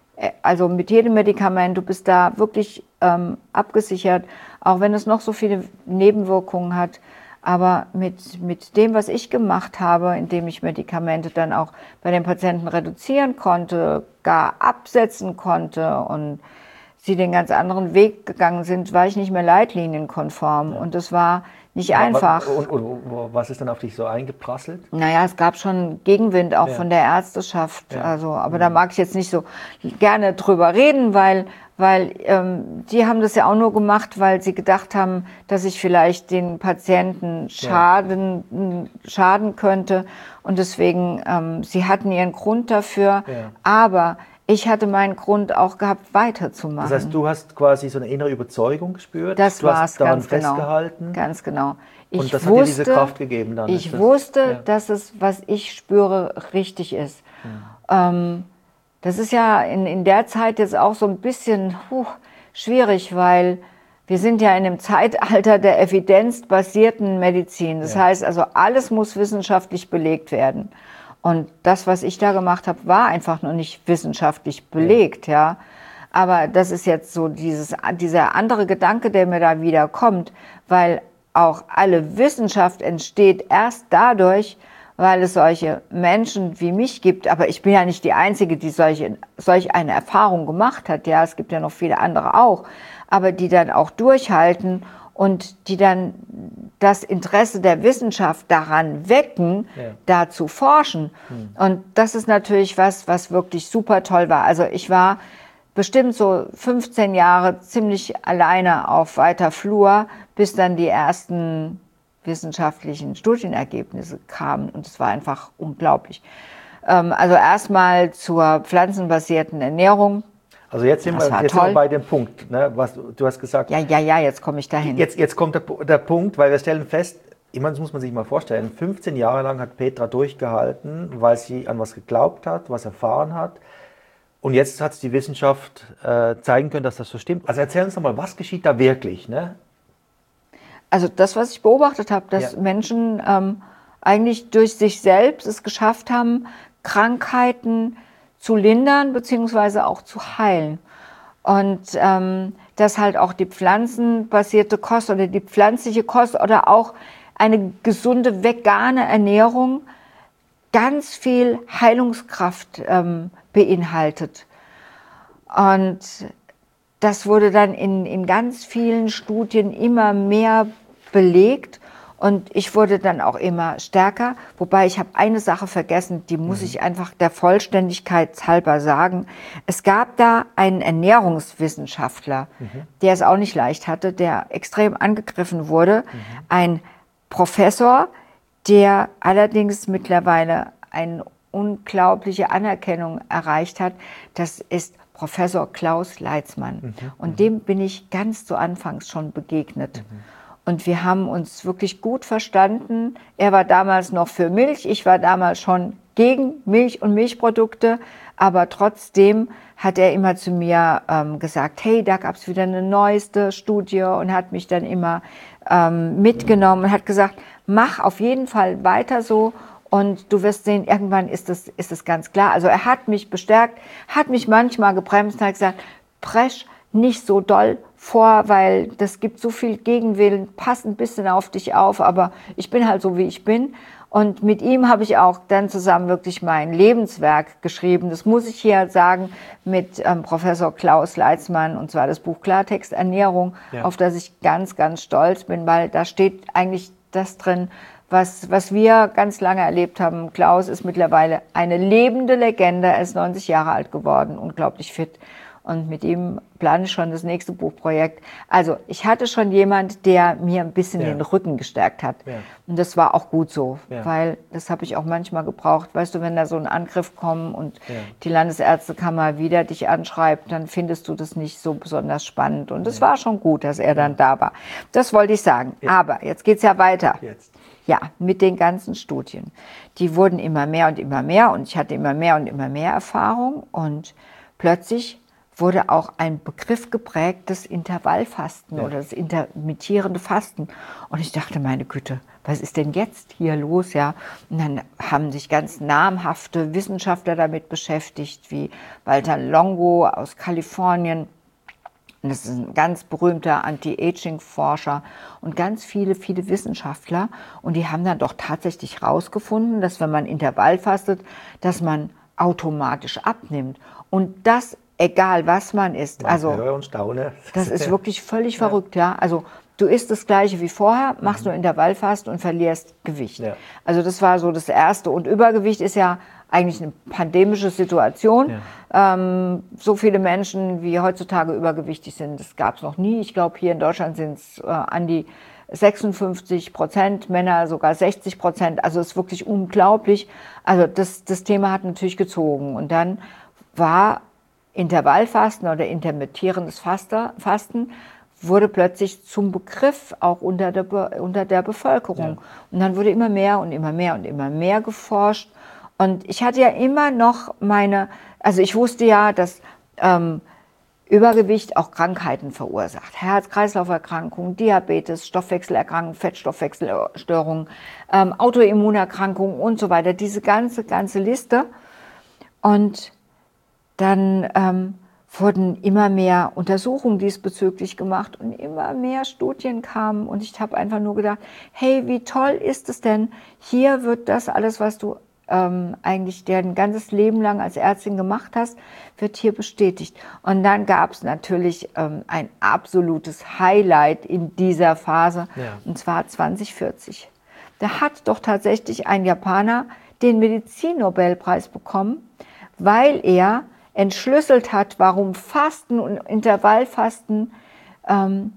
Also mit jedem Medikament, du bist da wirklich ähm, abgesichert, auch wenn es noch so viele Nebenwirkungen hat. Aber mit, mit dem, was ich gemacht habe, indem ich Medikamente dann auch bei den Patienten reduzieren konnte, gar absetzen konnte und sie den ganz anderen Weg gegangen sind, war ich nicht mehr leitlinienkonform. Ja. Und das war nicht aber, einfach. Und, und, und was ist dann auf dich so eingeprasselt? Naja, es gab schon Gegenwind auch ja. von der Ärzteschaft. Ja. Also, aber mhm. da mag ich jetzt nicht so gerne drüber reden, weil, weil ähm, die haben das ja auch nur gemacht, weil sie gedacht haben, dass ich vielleicht den Patienten schaden, ja. schaden könnte. Und deswegen, ähm, sie hatten ihren Grund dafür. Ja. Aber ich hatte meinen Grund auch gehabt, weiterzumachen. Das heißt, du hast quasi so eine innere Überzeugung gespürt? Das du war's, hast daran ganz genau. festgehalten? Ganz genau. Ich und das wusste, hat dir diese Kraft gegeben dann? Ich das, wusste, ja. dass es, was ich spüre, richtig ist. Mhm. Ähm, das ist ja in, in der Zeit jetzt auch so ein bisschen puh, schwierig, weil wir sind ja in einem Zeitalter der evidenzbasierten Medizin. Das ja. heißt also, alles muss wissenschaftlich belegt werden. Und das, was ich da gemacht habe, war einfach noch nicht wissenschaftlich belegt, ja. ja. Aber das ist jetzt so dieses, dieser andere Gedanke, der mir da wieder kommt, weil auch alle Wissenschaft entsteht erst dadurch, weil es solche Menschen wie mich gibt. Aber ich bin ja nicht die Einzige, die solche, solch eine Erfahrung gemacht hat. Ja, es gibt ja noch viele andere auch, aber die dann auch durchhalten und die dann das Interesse der Wissenschaft daran wecken, ja. da zu forschen. Hm. Und das ist natürlich was, was wirklich super toll war. Also ich war bestimmt so fünfzehn Jahre ziemlich alleine auf weiter Flur, bis dann die ersten wissenschaftlichen Studienergebnisse kamen. Und es war einfach unglaublich. Ähm, also erstmal zur pflanzenbasierten Ernährung. Also jetzt sind, wir, jetzt sind wir bei dem Punkt, ne, was du hast gesagt. Ja, ja, ja, jetzt komme ich dahin. Jetzt, jetzt kommt der, der Punkt, weil wir stellen fest, ich meine, das muss man sich mal vorstellen, fünfzehn Jahre lang hat Petra durchgehalten, weil sie an was geglaubt hat, was erfahren hat. Und jetzt hat es die Wissenschaft äh, zeigen können, dass das so stimmt. Also erzähl uns doch mal, was geschieht da wirklich? Ne? Also das, was ich beobachtet habe, dass ja. Menschen ähm, eigentlich durch sich selbst es geschafft haben, Krankheiten zu lindern beziehungsweise auch zu heilen. Und ähm, dass halt auch die pflanzenbasierte Kost oder die pflanzliche Kost oder auch eine gesunde vegane Ernährung ganz viel Heilungskraft ähm, beinhaltet. Und das wurde dann in, in ganz vielen Studien immer mehr belegt. Und ich wurde dann auch immer stärker, wobei ich habe eine Sache vergessen, die muss mhm. ich einfach der Vollständigkeit halber sagen. Es gab da einen Ernährungswissenschaftler, mhm. der es auch nicht leicht hatte, der extrem angegriffen wurde. Mhm. Ein Professor, der allerdings mittlerweile eine unglaubliche Anerkennung erreicht hat. Das ist Professor Klaus Leitzmann. Mhm. Und dem bin ich ganz zu Anfangs schon begegnet. Mhm. Und wir haben uns wirklich gut verstanden. Er war damals noch für Milch, ich war damals schon gegen Milch und Milchprodukte. Aber trotzdem hat er immer zu mir ähm, gesagt, hey, da gab es wieder eine neueste Studie und hat mich dann immer ähm, mitgenommen und hat gesagt, mach auf jeden Fall weiter so und du wirst sehen, irgendwann ist es ist es ganz klar. Also er hat mich bestärkt, hat mich manchmal gebremst und hat gesagt, presch nicht so doll vor, weil das gibt so viel Gegenwillen, pass ein bisschen auf dich auf, aber ich bin halt so, wie ich bin. Und mit ihm habe ich auch dann zusammen wirklich mein Lebenswerk geschrieben. Das muss ich hier sagen, mit ähm, Professor Klaus Leitzmann, und zwar das Buch Klartext Ernährung, ja. auf das ich ganz, ganz stolz bin, weil da steht eigentlich das drin, was, was wir ganz lange erlebt haben. Klaus ist mittlerweile eine lebende Legende, er ist neunzig Jahre alt geworden, unglaublich fit. Und mit ihm plane ich schon das nächste Buchprojekt. Also ich hatte schon jemand, der mir ein bisschen ja. den Rücken gestärkt hat. Ja. Und das war auch gut so, ja. weil das habe ich auch manchmal gebraucht. Weißt du, wenn da so ein Angriff kommt und ja. die Landesärztekammer wieder dich anschreibt, dann findest du das nicht so besonders spannend. Und es ja. war schon gut, dass er dann da war. Das wollte ich sagen. Ja. Aber jetzt geht's ja weiter. Jetzt. Ja, mit den ganzen Studien. Die wurden immer mehr und immer mehr und ich hatte immer mehr und immer mehr Erfahrung und plötzlich wurde auch ein Begriff geprägt, das Intervallfasten ja. oder das intermittierende Fasten. Und ich dachte, meine Güte, was ist denn jetzt hier los? Ja? Und dann haben sich ganz namhafte Wissenschaftler damit beschäftigt, wie Walter Longo aus Kalifornien Und das ist ein ganz berühmter Anti-Aging-Forscher und ganz viele, viele Wissenschaftler. Und die haben dann doch tatsächlich herausgefunden, dass wenn man Intervall fastet, dass man automatisch abnimmt. Und das, egal was man isst. Man also höre und staune. Das ist wirklich völlig ja. verrückt. Ja? Also du isst das Gleiche wie vorher, machst mhm. nur Intervallfasten und verlierst Gewicht. Ja. Also das war so das Erste. Und Übergewicht ist ja eigentlich eine pandemische Situation. Ja. Ähm, so viele Menschen, wie heutzutage übergewichtig sind, das gab es noch nie. Ich glaube, hier in Deutschland sind es äh, an die sechsundfünfzig Prozent, Männer sogar sechzig Prozent. Also es ist wirklich unglaublich. Also das, das Thema hat natürlich gezogen. Und dann war Intervallfasten oder intermittierendes Fasten wurde plötzlich zum Begriff auch unter der, Be- unter der Bevölkerung. Ja. Und dann wurde immer mehr und immer mehr und immer mehr geforscht. Und ich hatte ja immer noch meine, also ich wusste ja, dass ähm, Übergewicht auch Krankheiten verursacht. Herz-Kreislauf-Erkrankungen, Diabetes, Stoffwechselerkrankungen, Fettstoffwechselstörungen, ähm, Autoimmunerkrankungen und so weiter. Diese ganze, ganze Liste. Und dann ähm, wurden immer mehr Untersuchungen diesbezüglich gemacht und immer mehr Studien kamen. Und ich habe einfach nur gedacht, hey, wie toll ist es denn? Hier wird das alles, was du ähm, eigentlich dein ganzes Leben lang als Ärztin gemacht hast, wird hier bestätigt. Und dann gab es natürlich ähm, ein absolutes Highlight in dieser Phase, ja. und zwar zwanzig vierzig. Da hat doch tatsächlich ein Japaner den Medizinnobelpreis bekommen, weil er entschlüsselt hat, warum Fasten und Intervallfasten ähm,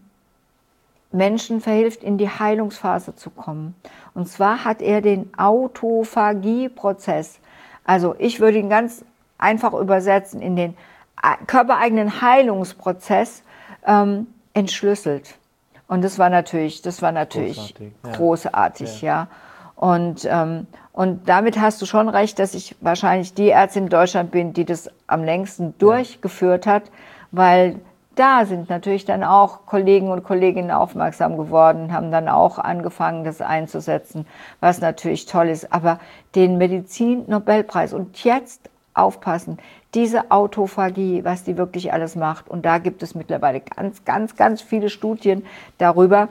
Menschen verhilft, in die Heilungsphase zu kommen. Und zwar hat er den Autophagie-Prozess, also ich würde ihn ganz einfach übersetzen, in den körpereigenen Heilungsprozess ähm, entschlüsselt. Und das war natürlich, das war natürlich großartig, ja. großartig, ja. ja. Und, ähm, und damit hast du schon recht, dass ich wahrscheinlich die Ärztin in Deutschland bin, die das am längsten durchgeführt hat, weil da sind natürlich dann auch Kollegen und Kolleginnen aufmerksam geworden, haben dann auch angefangen, das einzusetzen, was natürlich toll ist. Aber den Medizin-Nobelpreis und jetzt aufpassen, diese Autophagie, was die wirklich alles macht. Und da gibt es mittlerweile ganz, ganz, ganz viele Studien darüber.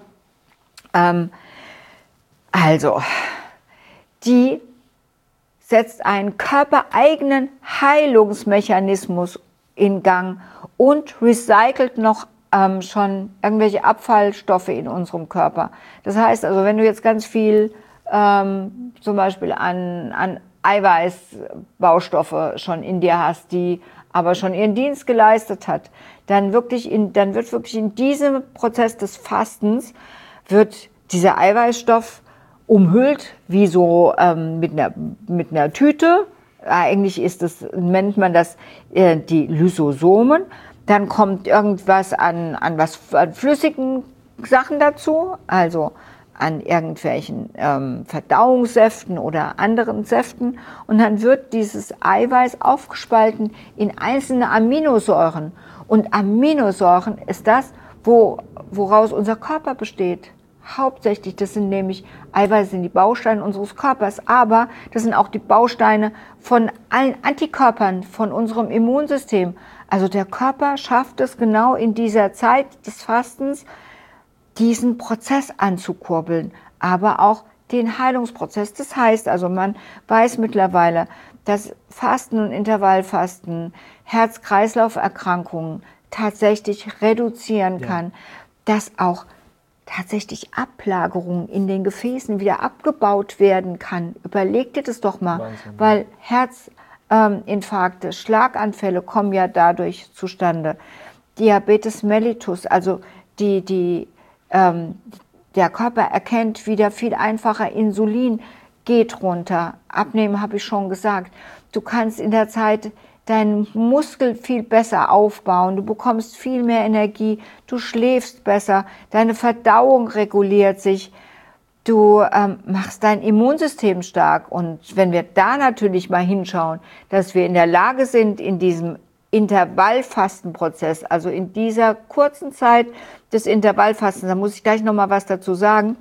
Ähm, also, die setzt einen körpereigenen Heilungsmechanismus in Gang und recycelt noch ähm, schon irgendwelche Abfallstoffe in unserem Körper. Das heißt also, wenn du jetzt ganz viel ähm, zum Beispiel an, an Eiweißbaustoffe schon in dir hast, die aber schon ihren Dienst geleistet hat, dann, wirklich in, dann wird wirklich in diesem Prozess des Fastens wird dieser Eiweißstoff umhüllt, wie so ähm, mit einer, mit einer Tüte. Eigentlich ist das, nennt man das äh, die Lysosomen. Dann kommt irgendwas an, an, was, an flüssigen Sachen dazu, also an irgendwelchen ähm, Verdauungssäften oder anderen Säften. Und dann wird dieses Eiweiß aufgespalten in einzelne Aminosäuren. Und Aminosäuren ist das, wo, woraus unser Körper besteht. Hauptsächlich, das sind nämlich, Eiweiße sind die Bausteine unseres Körpers, aber das sind auch die Bausteine von allen Antikörpern, von unserem Immunsystem. Also der Körper schafft es genau in dieser Zeit des Fastens, diesen Prozess anzukurbeln, aber auch den Heilungsprozess. Das heißt also, man weiß mittlerweile, dass Fasten und Intervallfasten Herz-Kreislauf-Erkrankungen tatsächlich reduzieren kann, ja. dass auch tatsächlich Ablagerungen in den Gefäßen wieder abgebaut werden kann. Überleg dir das doch mal, Wahnsinn, weil Herzinfarkte, ähm, Schlaganfälle kommen ja dadurch zustande. Diabetes mellitus, also die, die, ähm, der Körper erkennt wieder viel einfacher, Insulin geht runter. Abnehmen habe ich schon gesagt. Du kannst in der Zeit deinen Muskel viel besser aufbauen, du bekommst viel mehr Energie, du schläfst besser, deine Verdauung reguliert sich, du ähm, machst dein Immunsystem stark. Und wenn wir da natürlich mal hinschauen, dass wir in der Lage sind, in diesem Intervallfastenprozess, also in dieser kurzen Zeit des Intervallfastens, da muss ich gleich nochmal was dazu sagen,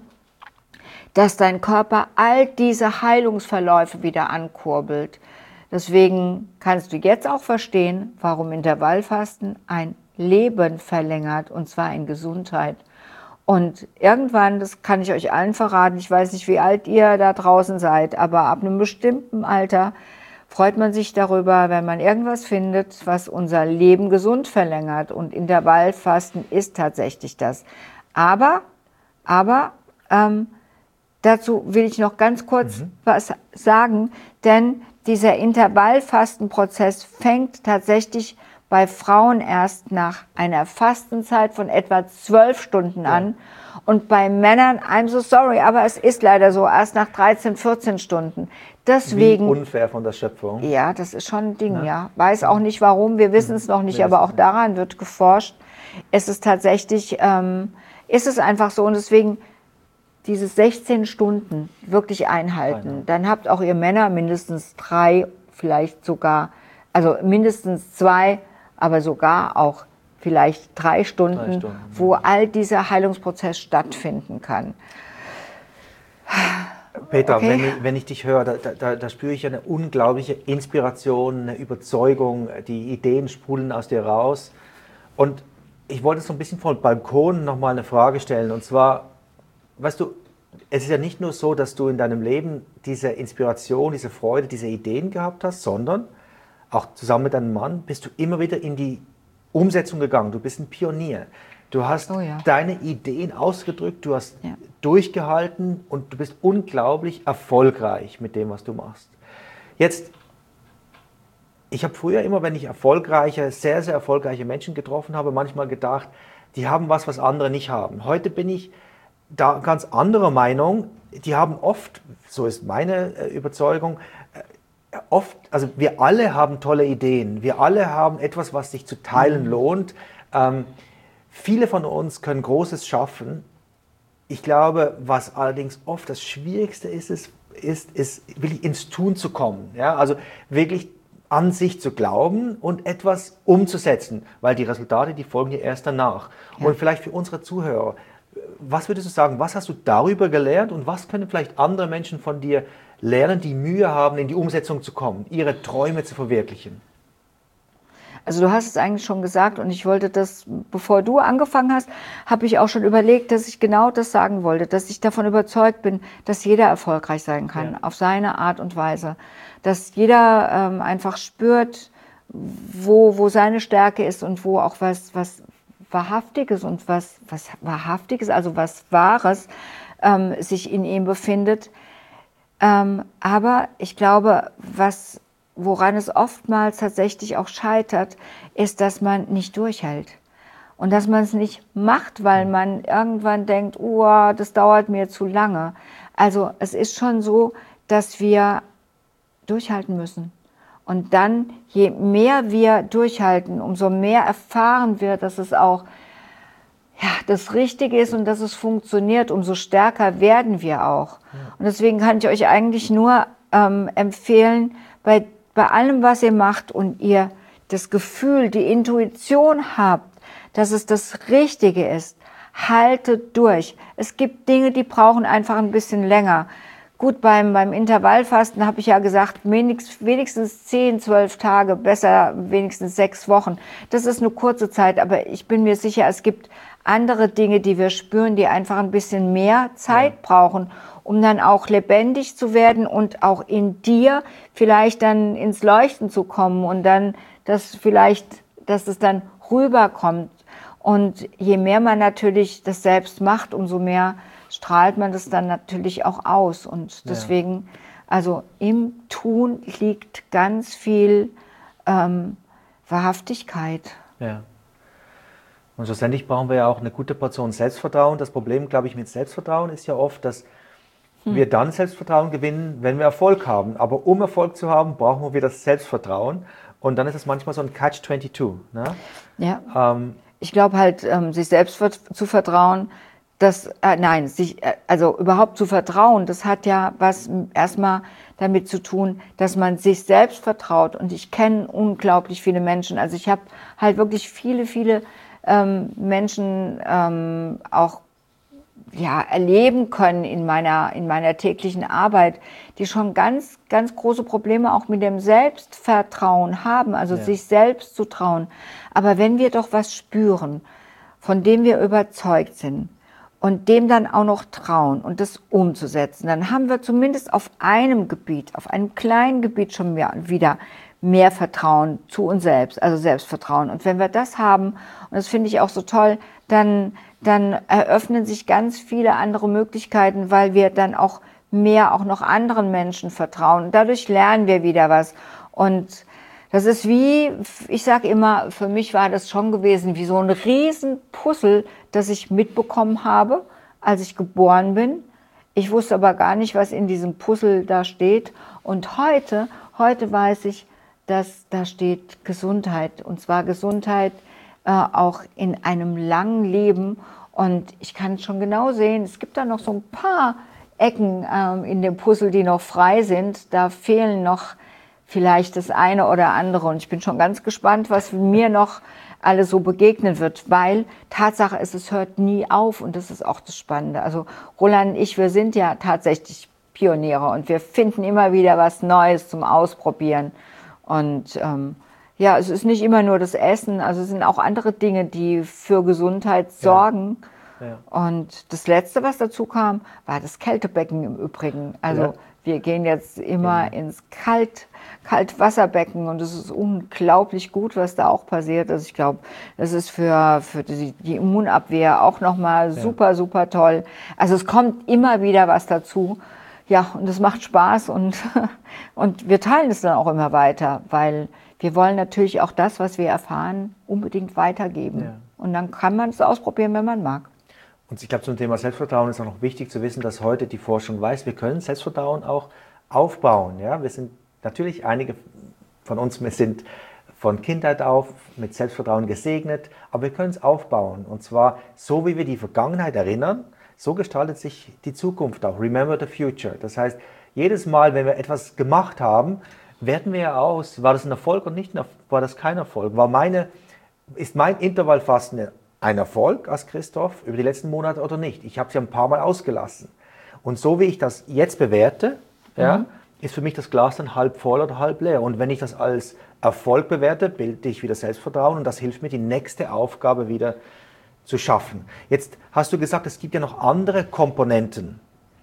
dass dein Körper all diese Heilungsverläufe wieder ankurbelt. Deswegen kannst du jetzt auch verstehen, warum Intervallfasten ein Leben verlängert, und zwar in Gesundheit. Und irgendwann, das kann ich euch allen verraten, ich weiß nicht, wie alt ihr da draußen seid, aber ab einem bestimmten Alter freut man sich darüber, wenn man irgendwas findet, was unser Leben gesund verlängert. Und Intervallfasten ist tatsächlich das. Aber, aber ähm, dazu will ich noch ganz kurz mhm. was sagen, denn dieser Intervallfastenprozess fängt tatsächlich bei Frauen erst nach einer Fastenzeit von etwa zwölf Stunden ja. an und bei Männern, I'm so sorry, aber es ist leider so, erst nach dreizehn, vierzehn Stunden. Deswegen, wie unfair von der Schöpfung. Ja, das ist schon ein Ding, ja. ja. Weiß auch nicht warum, wir wissen es noch nicht, aber auch daran wird geforscht. Es ist tatsächlich, ähm, ist es einfach so, und deswegen diese sechzehn Stunden wirklich einhalten. Dann habt auch ihr Männer mindestens drei, vielleicht sogar, also mindestens zwei, aber sogar auch vielleicht drei Stunden, drei Stunden wo ja. all dieser Heilungsprozess stattfinden kann. Petra, okay. wenn, ich, wenn ich dich höre, da, da, da spüre ich eine unglaubliche Inspiration, eine Überzeugung, die Ideen sprudeln aus dir raus. Und ich wollte so ein bisschen vom Balkon nochmal eine Frage stellen, und zwar, weißt du, es ist ja nicht nur so, dass du in deinem Leben diese Inspiration, diese Freude, diese Ideen gehabt hast, sondern auch zusammen mit deinem Mann bist du immer wieder in die Umsetzung gegangen. Du bist ein Pionier. Du hast oh ja. deine Ideen ausgedrückt, du hast ja. durchgehalten und du bist unglaublich erfolgreich mit dem, was du machst. Jetzt, ich habe früher immer, wenn ich erfolgreiche, sehr, sehr erfolgreiche Menschen getroffen habe, manchmal gedacht, die haben was, was andere nicht haben. Heute bin ich da ganz anderer Meinung. Die haben oft, so ist meine äh, Überzeugung, oft, also wir alle haben tolle Ideen, wir alle haben etwas, was sich zu teilen mhm. lohnt. Ähm, viele von uns können Großes schaffen. Ich glaube, was allerdings oft das Schwierigste ist, ist, ist, ist wirklich ins Tun zu kommen. Ja? Also wirklich an sich zu glauben und etwas umzusetzen, weil die Resultate, die folgen ja erst danach. Ja. Und vielleicht für unsere Zuhörer, was würdest du sagen, was hast du darüber gelernt und was können vielleicht andere Menschen von dir lernen, die Mühe haben, in die Umsetzung zu kommen, ihre Träume zu verwirklichen? Also du hast es eigentlich schon gesagt, und ich wollte das, bevor du angefangen hast, habe ich auch schon überlegt, dass ich genau das sagen wollte, dass ich davon überzeugt bin, dass jeder erfolgreich sein kann, ja. auf seine Art und Weise. Dass jeder ähm, einfach spürt, wo, wo seine Stärke ist und wo auch was, was Wahrhaftiges und was, was Wahrhaftiges, also was Wahres ähm, sich in ihm befindet. Ähm, aber ich glaube, was, woran es oftmals tatsächlich auch scheitert, ist, dass man nicht durchhält. Und dass man es nicht macht, weil man irgendwann denkt, oh, das dauert mir zu lange. Also es ist schon so, dass wir durchhalten müssen. Und dann, je mehr wir durchhalten, umso mehr erfahren wir, dass es auch ja, das Richtige ist und dass es funktioniert, umso stärker werden wir auch. Ja. Und deswegen kann ich euch eigentlich nur ähm, empfehlen, bei, bei allem, was ihr macht und ihr das Gefühl, die Intuition habt, dass es das Richtige ist, haltet durch. Es gibt Dinge, die brauchen einfach ein bisschen länger. Gut, beim, beim Intervallfasten habe ich ja gesagt, wenigstens, wenigstens zehn, zwölf Tage, besser wenigstens sechs Wochen. Das ist eine kurze Zeit, aber ich bin mir sicher, es gibt andere Dinge, die wir spüren, die einfach ein bisschen mehr Zeit ja. brauchen, um dann auch lebendig zu werden und auch in dir vielleicht dann ins Leuchten zu kommen und dann, dass vielleicht, dass es dann rüberkommt. Und je mehr man natürlich das selbst macht, umso mehr strahlt man das dann natürlich auch aus. Und deswegen, ja. also im Tun liegt ganz viel ähm, Wahrhaftigkeit. Ja. Und schlussendlich brauchen wir ja auch eine gute Portion Selbstvertrauen. Das Problem, glaube ich, mit Selbstvertrauen ist ja oft, dass hm. wir dann Selbstvertrauen gewinnen, wenn wir Erfolg haben. Aber um Erfolg zu haben, brauchen wir wieder das Selbstvertrauen. Und dann ist es manchmal so ein Catch zweiundzwanzig. Ne? Ja. Ähm, ich glaube halt, ähm, sich selbst zu vertrauen, das, äh, nein, sich, äh, also überhaupt zu vertrauen, das hat ja was erstmal damit zu tun, dass man sich selbst vertraut. Und ich kenne unglaublich viele Menschen. Also ich habe halt wirklich viele, viele ähm, Menschen ähm, auch ja, erleben können in meiner, in meiner täglichen Arbeit, die schon ganz, ganz große Probleme auch mit dem Selbstvertrauen haben, also ja. sich selbst zu trauen. Aber wenn wir doch was spüren, von dem wir überzeugt sind und dem dann auch noch trauen und das umzusetzen, dann haben wir zumindest auf einem Gebiet, auf einem kleinen Gebiet schon mehr, wieder mehr Vertrauen zu uns selbst, also Selbstvertrauen. Und wenn wir das haben, und das finde ich auch so toll, dann dann eröffnen sich ganz viele andere Möglichkeiten, weil wir dann auch mehr auch noch anderen Menschen vertrauen. Dadurch lernen wir wieder was. Und das ist wie, ich sage immer, für mich war das schon gewesen wie so ein Riesenpuzzle, das ich mitbekommen habe, als ich geboren bin. Ich wusste aber gar nicht, was in diesem Puzzle da steht. Und heute, heute weiß ich, dass da steht Gesundheit. Und zwar Gesundheit auch in einem langen Leben. Und ich kann schon genau sehen, es gibt da noch so ein paar Ecken ähm, in dem Puzzle, die noch frei sind. Da fehlen noch vielleicht das eine oder andere. Und ich bin schon ganz gespannt, was mir noch alles so begegnen wird. Weil Tatsache ist, es hört nie auf. Und das ist auch das Spannende. Also Roland und ich, wir sind ja tatsächlich Pioniere. Und wir finden immer wieder was Neues zum Ausprobieren. Und ähm, ja, es ist nicht immer nur das Essen, also es sind auch andere Dinge, die für Gesundheit sorgen. Ja. Ja. Und das Letzte, was dazu kam, war das Kältebecken im Übrigen. Also ja. wir gehen jetzt immer ja. ins Kalt, Kaltwasserbecken und es ist unglaublich gut, was da auch passiert. Also ich glaube, das ist für, für die, die Immunabwehr auch nochmal ja. super, super toll. Also es kommt immer wieder was dazu. Ja, und es macht Spaß und, und wir teilen es dann auch immer weiter, weil wir wollen natürlich auch das, was wir erfahren, unbedingt weitergeben. Ja. Und dann kann man es ausprobieren, wenn man mag. Und ich glaube, zum Thema Selbstvertrauen ist auch noch wichtig zu wissen, dass heute die Forschung weiß, wir können Selbstvertrauen auch aufbauen. Ja? Wir sind natürlich, einige von uns wir sind von Kindheit auf mit Selbstvertrauen gesegnet, aber wir können es aufbauen. Und zwar so, wie wir die Vergangenheit erinnern, so gestaltet sich die Zukunft auch. Remember the future. Das heißt, jedes Mal, wenn wir etwas gemacht haben, werten wir ja aus, war das ein Erfolg oder nicht, war das kein Erfolg? War meine, ist mein Intervallfasten ein Erfolg als Christoph über die letzten Monate oder nicht? Ich habe es ja ein paar Mal ausgelassen. Und so wie ich das jetzt bewerte, mhm. ja, ist für mich das Glas dann halb voll oder halb leer. Und wenn ich das als Erfolg bewerte, bilde ich wieder Selbstvertrauen und das hilft mir, die nächste Aufgabe wieder zu schaffen. Jetzt hast du gesagt, es gibt ja noch andere Komponenten,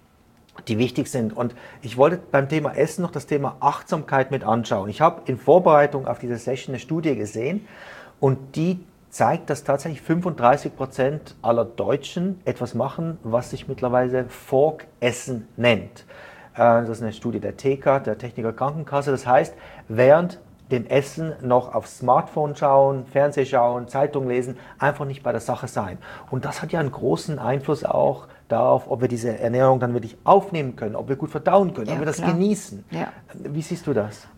die wichtig sind. Und ich wollte beim Thema Essen noch das Thema Achtsamkeit mit anschauen. Ich habe in Vorbereitung auf diese Session eine Studie gesehen und die zeigt, dass tatsächlich fünfunddreißig Prozent aller Deutschen etwas machen, was sich mittlerweile Fork-Essen nennt. Das ist eine Studie der T K, der Techniker Krankenkasse. Das heißt, während dem Essen noch aufs Smartphone schauen, Fernseh schauen, Zeitung lesen, einfach nicht bei der Sache sein. Und das hat ja einen großen Einfluss auch darauf, ob wir diese Ernährung dann wirklich aufnehmen können, ob wir gut verdauen können, ja, ob wir das klar. genießen. Ja. Wie siehst du das?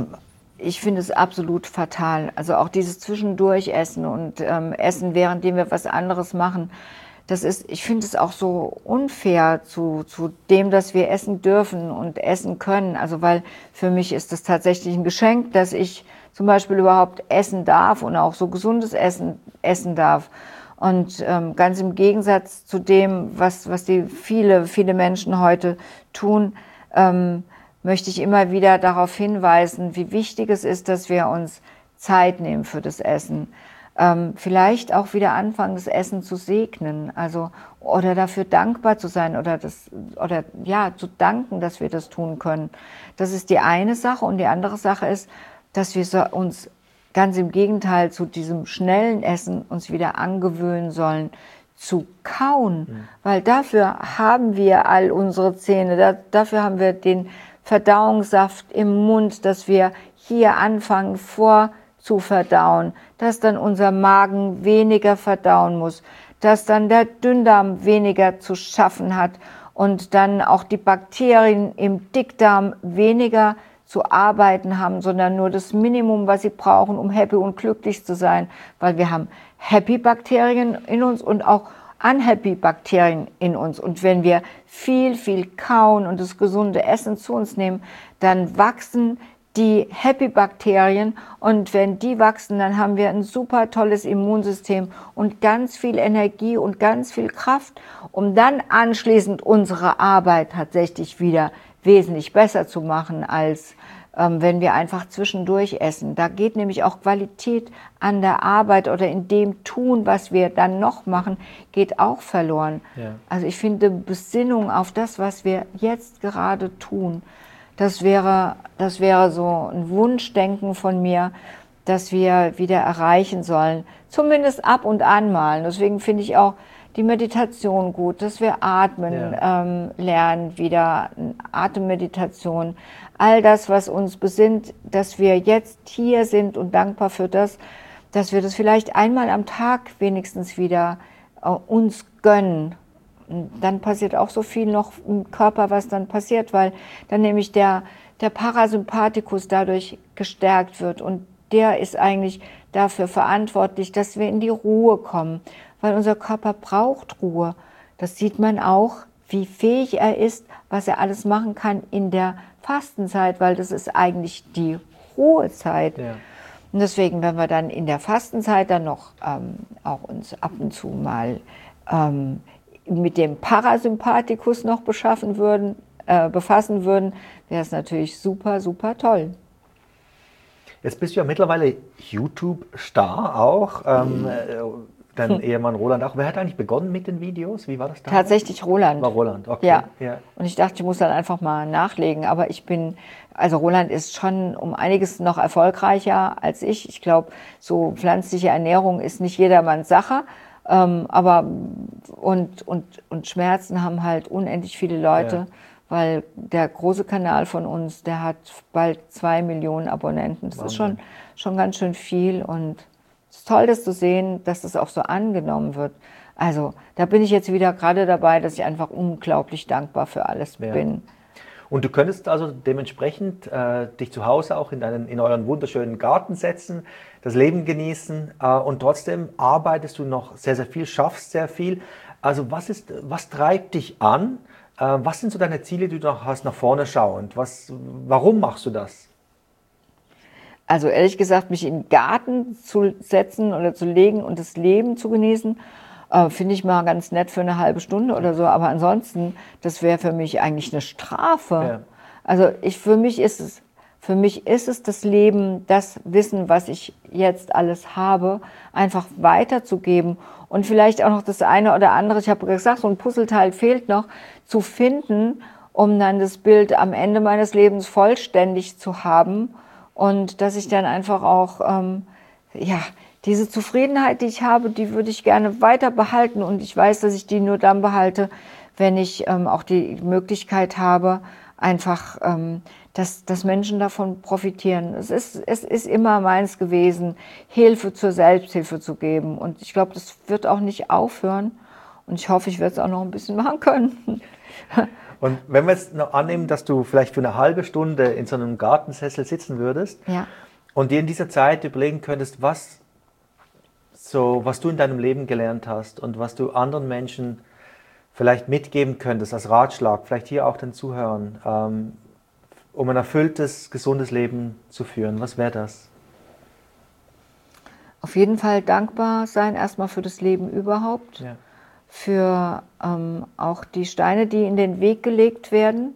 Ich finde es absolut fatal. Also auch dieses Zwischendurchessen und ähm, Essen, währenddem wir was anderes machen. Das ist, ich finde es auch so unfair zu, zu dem, dass wir essen dürfen und essen können. Also weil für mich ist das tatsächlich ein Geschenk, dass ich zum Beispiel überhaupt essen darf und auch so gesundes Essen essen darf. Und ähm, ganz im Gegensatz zu dem, was, was die viele, viele Menschen heute tun, ähm, möchte ich immer wieder darauf hinweisen, wie wichtig es ist, dass wir uns Zeit nehmen für das Essen. Ähm, vielleicht auch wieder anfangen, das Essen zu segnen, also oder dafür dankbar zu sein oder das oder ja zu danken, dass wir das tun können. Das ist die eine Sache und die andere Sache ist, dass wir so uns ganz im Gegenteil zu diesem schnellen Essen uns wieder angewöhnen sollen, zu kauen, mhm. weil dafür haben wir all unsere Zähne, da, dafür haben wir den Verdauungssaft im Mund, dass wir hier anfangen vor zu verdauen, dass dann unser Magen weniger verdauen muss, dass dann der Dünndarm weniger zu schaffen hat und dann auch die Bakterien im Dickdarm weniger zu arbeiten haben, sondern nur das Minimum, was sie brauchen, um happy und glücklich zu sein, weil wir haben happy Bakterien in uns und auch unhappy Bakterien in uns. Und wenn wir viel, viel kauen und das gesunde Essen zu uns nehmen, dann wachsen die Happy-Bakterien, und wenn die wachsen, dann haben wir ein super tolles Immunsystem und ganz viel Energie und ganz viel Kraft, um dann anschließend unsere Arbeit tatsächlich wieder wesentlich besser zu machen, als ähm, wenn wir einfach zwischendurch essen. Da geht nämlich auch Qualität an der Arbeit oder in dem Tun, was wir dann noch machen, geht auch verloren. Ja. Also ich finde Besinnung auf das, was wir jetzt gerade tun, Das wäre, das wäre so ein Wunschdenken von mir, dass wir wieder erreichen sollen. Zumindest ab und an mal. Deswegen finde ich auch die Meditation gut, dass wir atmen ja. ähm, lernen, wieder Atemmeditation. All das, was uns besinnt, dass wir jetzt hier sind und dankbar für das, dass wir das vielleicht einmal am Tag wenigstens wieder äh, uns gönnen. Dann passiert auch so viel noch im Körper, was dann passiert, weil dann nämlich der, der Parasympathikus dadurch gestärkt wird. Und der ist eigentlich dafür verantwortlich, dass wir in die Ruhe kommen, weil unser Körper braucht Ruhe. Das sieht man auch, wie fähig er ist, was er alles machen kann in der Fastenzeit, weil das ist eigentlich die Ruhezeit. Ja. Und deswegen, wenn wir dann in der Fastenzeit dann noch ähm, auch uns ab und zu mal ähm, mit dem Parasympathikus noch beschaffen würden, äh, befassen würden, wäre es natürlich super, super toll. Jetzt bist du ja mittlerweile YouTube-Star auch. Ähm, äh, dein hm. Ehemann Roland auch. Wer hat eigentlich begonnen mit den Videos? Wie war das da? Tatsächlich Roland. War Roland, okay. Ja. ja. Und ich dachte, ich muss dann einfach mal nachlegen. Aber ich bin, also Roland ist schon um einiges noch erfolgreicher als ich. Ich glaube, so pflanzliche Ernährung ist nicht jedermanns Sache. Ähm, aber und, und, und Schmerzen haben halt unendlich viele Leute, ja. weil der große Kanal von uns, der hat bald zwei Millionen Abonnenten. Das Wahnsinn. Ist schon, schon ganz schön viel und es ist toll, das zu sehen, dass das auch so angenommen wird. Also da bin ich jetzt wieder gerade dabei, dass ich einfach unglaublich dankbar für alles ja. bin. Und du könntest also dementsprechend äh, dich zu Hause auch in, deinen, in euren wunderschönen Garten setzen, das Leben genießen äh, und trotzdem arbeitest du noch sehr, sehr viel, schaffst sehr viel. Also was, ist, was treibt dich an? Äh, was sind so deine Ziele, die du noch hast, nach vorne schauend? Was, warum machst du das? Also ehrlich gesagt, mich in den Garten zu setzen oder zu legen und das Leben zu genießen, äh, finde ich mal ganz nett für eine halbe Stunde oder so. Aber ansonsten, das wäre für mich eigentlich eine Strafe. Ja. Also ich, für mich ist es, für mich ist es das Leben, das Wissen, was ich jetzt alles habe, einfach weiterzugeben und vielleicht auch noch das eine oder andere, ich habe gesagt, so ein Puzzleteil fehlt noch, zu finden, um dann das Bild am Ende meines Lebens vollständig zu haben. Und dass ich dann einfach auch, ähm, ja, diese Zufriedenheit, die ich habe, die würde ich gerne weiter behalten. Und ich weiß, dass ich die nur dann behalte, wenn ich ähm, auch die Möglichkeit habe, einfach, ähm, dass, dass Menschen davon profitieren. Es ist, es ist immer meins gewesen, Hilfe zur Selbsthilfe zu geben. Und ich glaube, das wird auch nicht aufhören. Und ich hoffe, ich werde es auch noch ein bisschen machen können. Und wenn wir jetzt noch annehmen, dass du vielleicht für eine halbe Stunde in so einem Gartensessel sitzen würdest ja. und dir in dieser Zeit überlegen könntest, was, so, was du in deinem Leben gelernt hast und was du anderen Menschen vielleicht mitgeben könntest als Ratschlag, vielleicht hier auch den Zuhörern, ähm, um ein erfülltes, gesundes Leben zu führen, was wäre das? Auf jeden Fall dankbar sein erstmal für das Leben überhaupt. Ja. Für ähm, auch die Steine, die in den Weg gelegt werden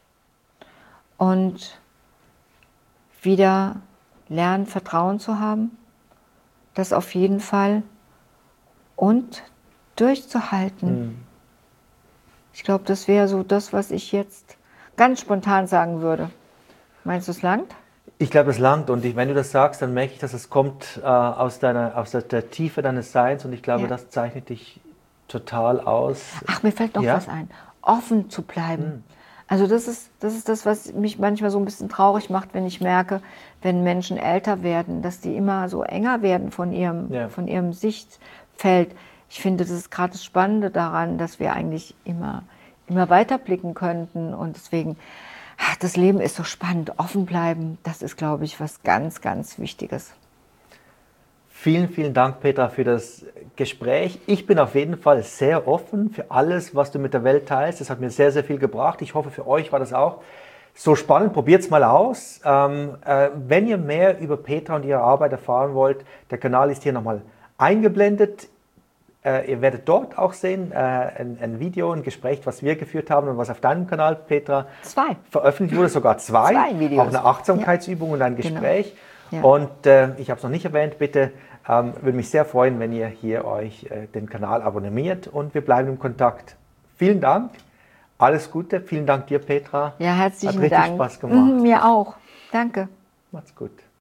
und wieder lernen, Vertrauen zu haben, das auf jeden Fall und durchzuhalten. Mhm. Ich glaube, das wäre so das, was ich jetzt ganz spontan sagen würde. Meinst du, es langt? Ich glaube, es langt und ich, wenn du das sagst, dann merke ich, dass es kommt äh, aus, deiner, aus der, der Tiefe deines Seins und ich glaube, ja. das zeichnet dich total aus. Ach, mir fällt noch ja? was ein. Offen zu bleiben. Hm. Also das ist, das ist das, was mich manchmal so ein bisschen traurig macht, wenn ich merke, wenn Menschen älter werden, dass die immer so enger werden von ihrem, ja. von ihrem Sichtfeld. Ich finde, das ist gerade das Spannende daran, dass wir eigentlich immer, immer weiter blicken könnten und deswegen, ach, das Leben ist so spannend. Offen bleiben, das ist, glaube ich, was ganz, ganz Wichtiges. Vielen, vielen Dank, Petra, für das Gespräch. Ich bin auf jeden Fall sehr offen für alles, was du mit der Welt teilst. Das hat mir sehr, sehr viel gebracht. Ich hoffe, für euch war das auch so spannend, probiert es mal aus. Ähm, äh, wenn ihr mehr über Petra und ihre Arbeit erfahren wollt, der Kanal ist hier nochmal eingeblendet. Äh, ihr werdet dort auch sehen, äh, ein, ein Video, ein Gespräch, was wir geführt haben und was auf deinem Kanal, Petra, Zwei. veröffentlicht wurde, sogar zwei. Zwei Videos. Auch eine Achtsamkeitsübung ja. und ein Gespräch. Genau. Ja. Und äh, ich habe es noch nicht erwähnt, bitte, ähm, würde mich sehr freuen, wenn ihr hier euch äh, den Kanal abonniert und wir bleiben im Kontakt. Vielen Dank. Alles Gute. Vielen Dank dir, Petra. Ja, herzlichen Hat richtig Dank. Spaß gemacht. Mhm, mir auch. Danke. Macht's gut.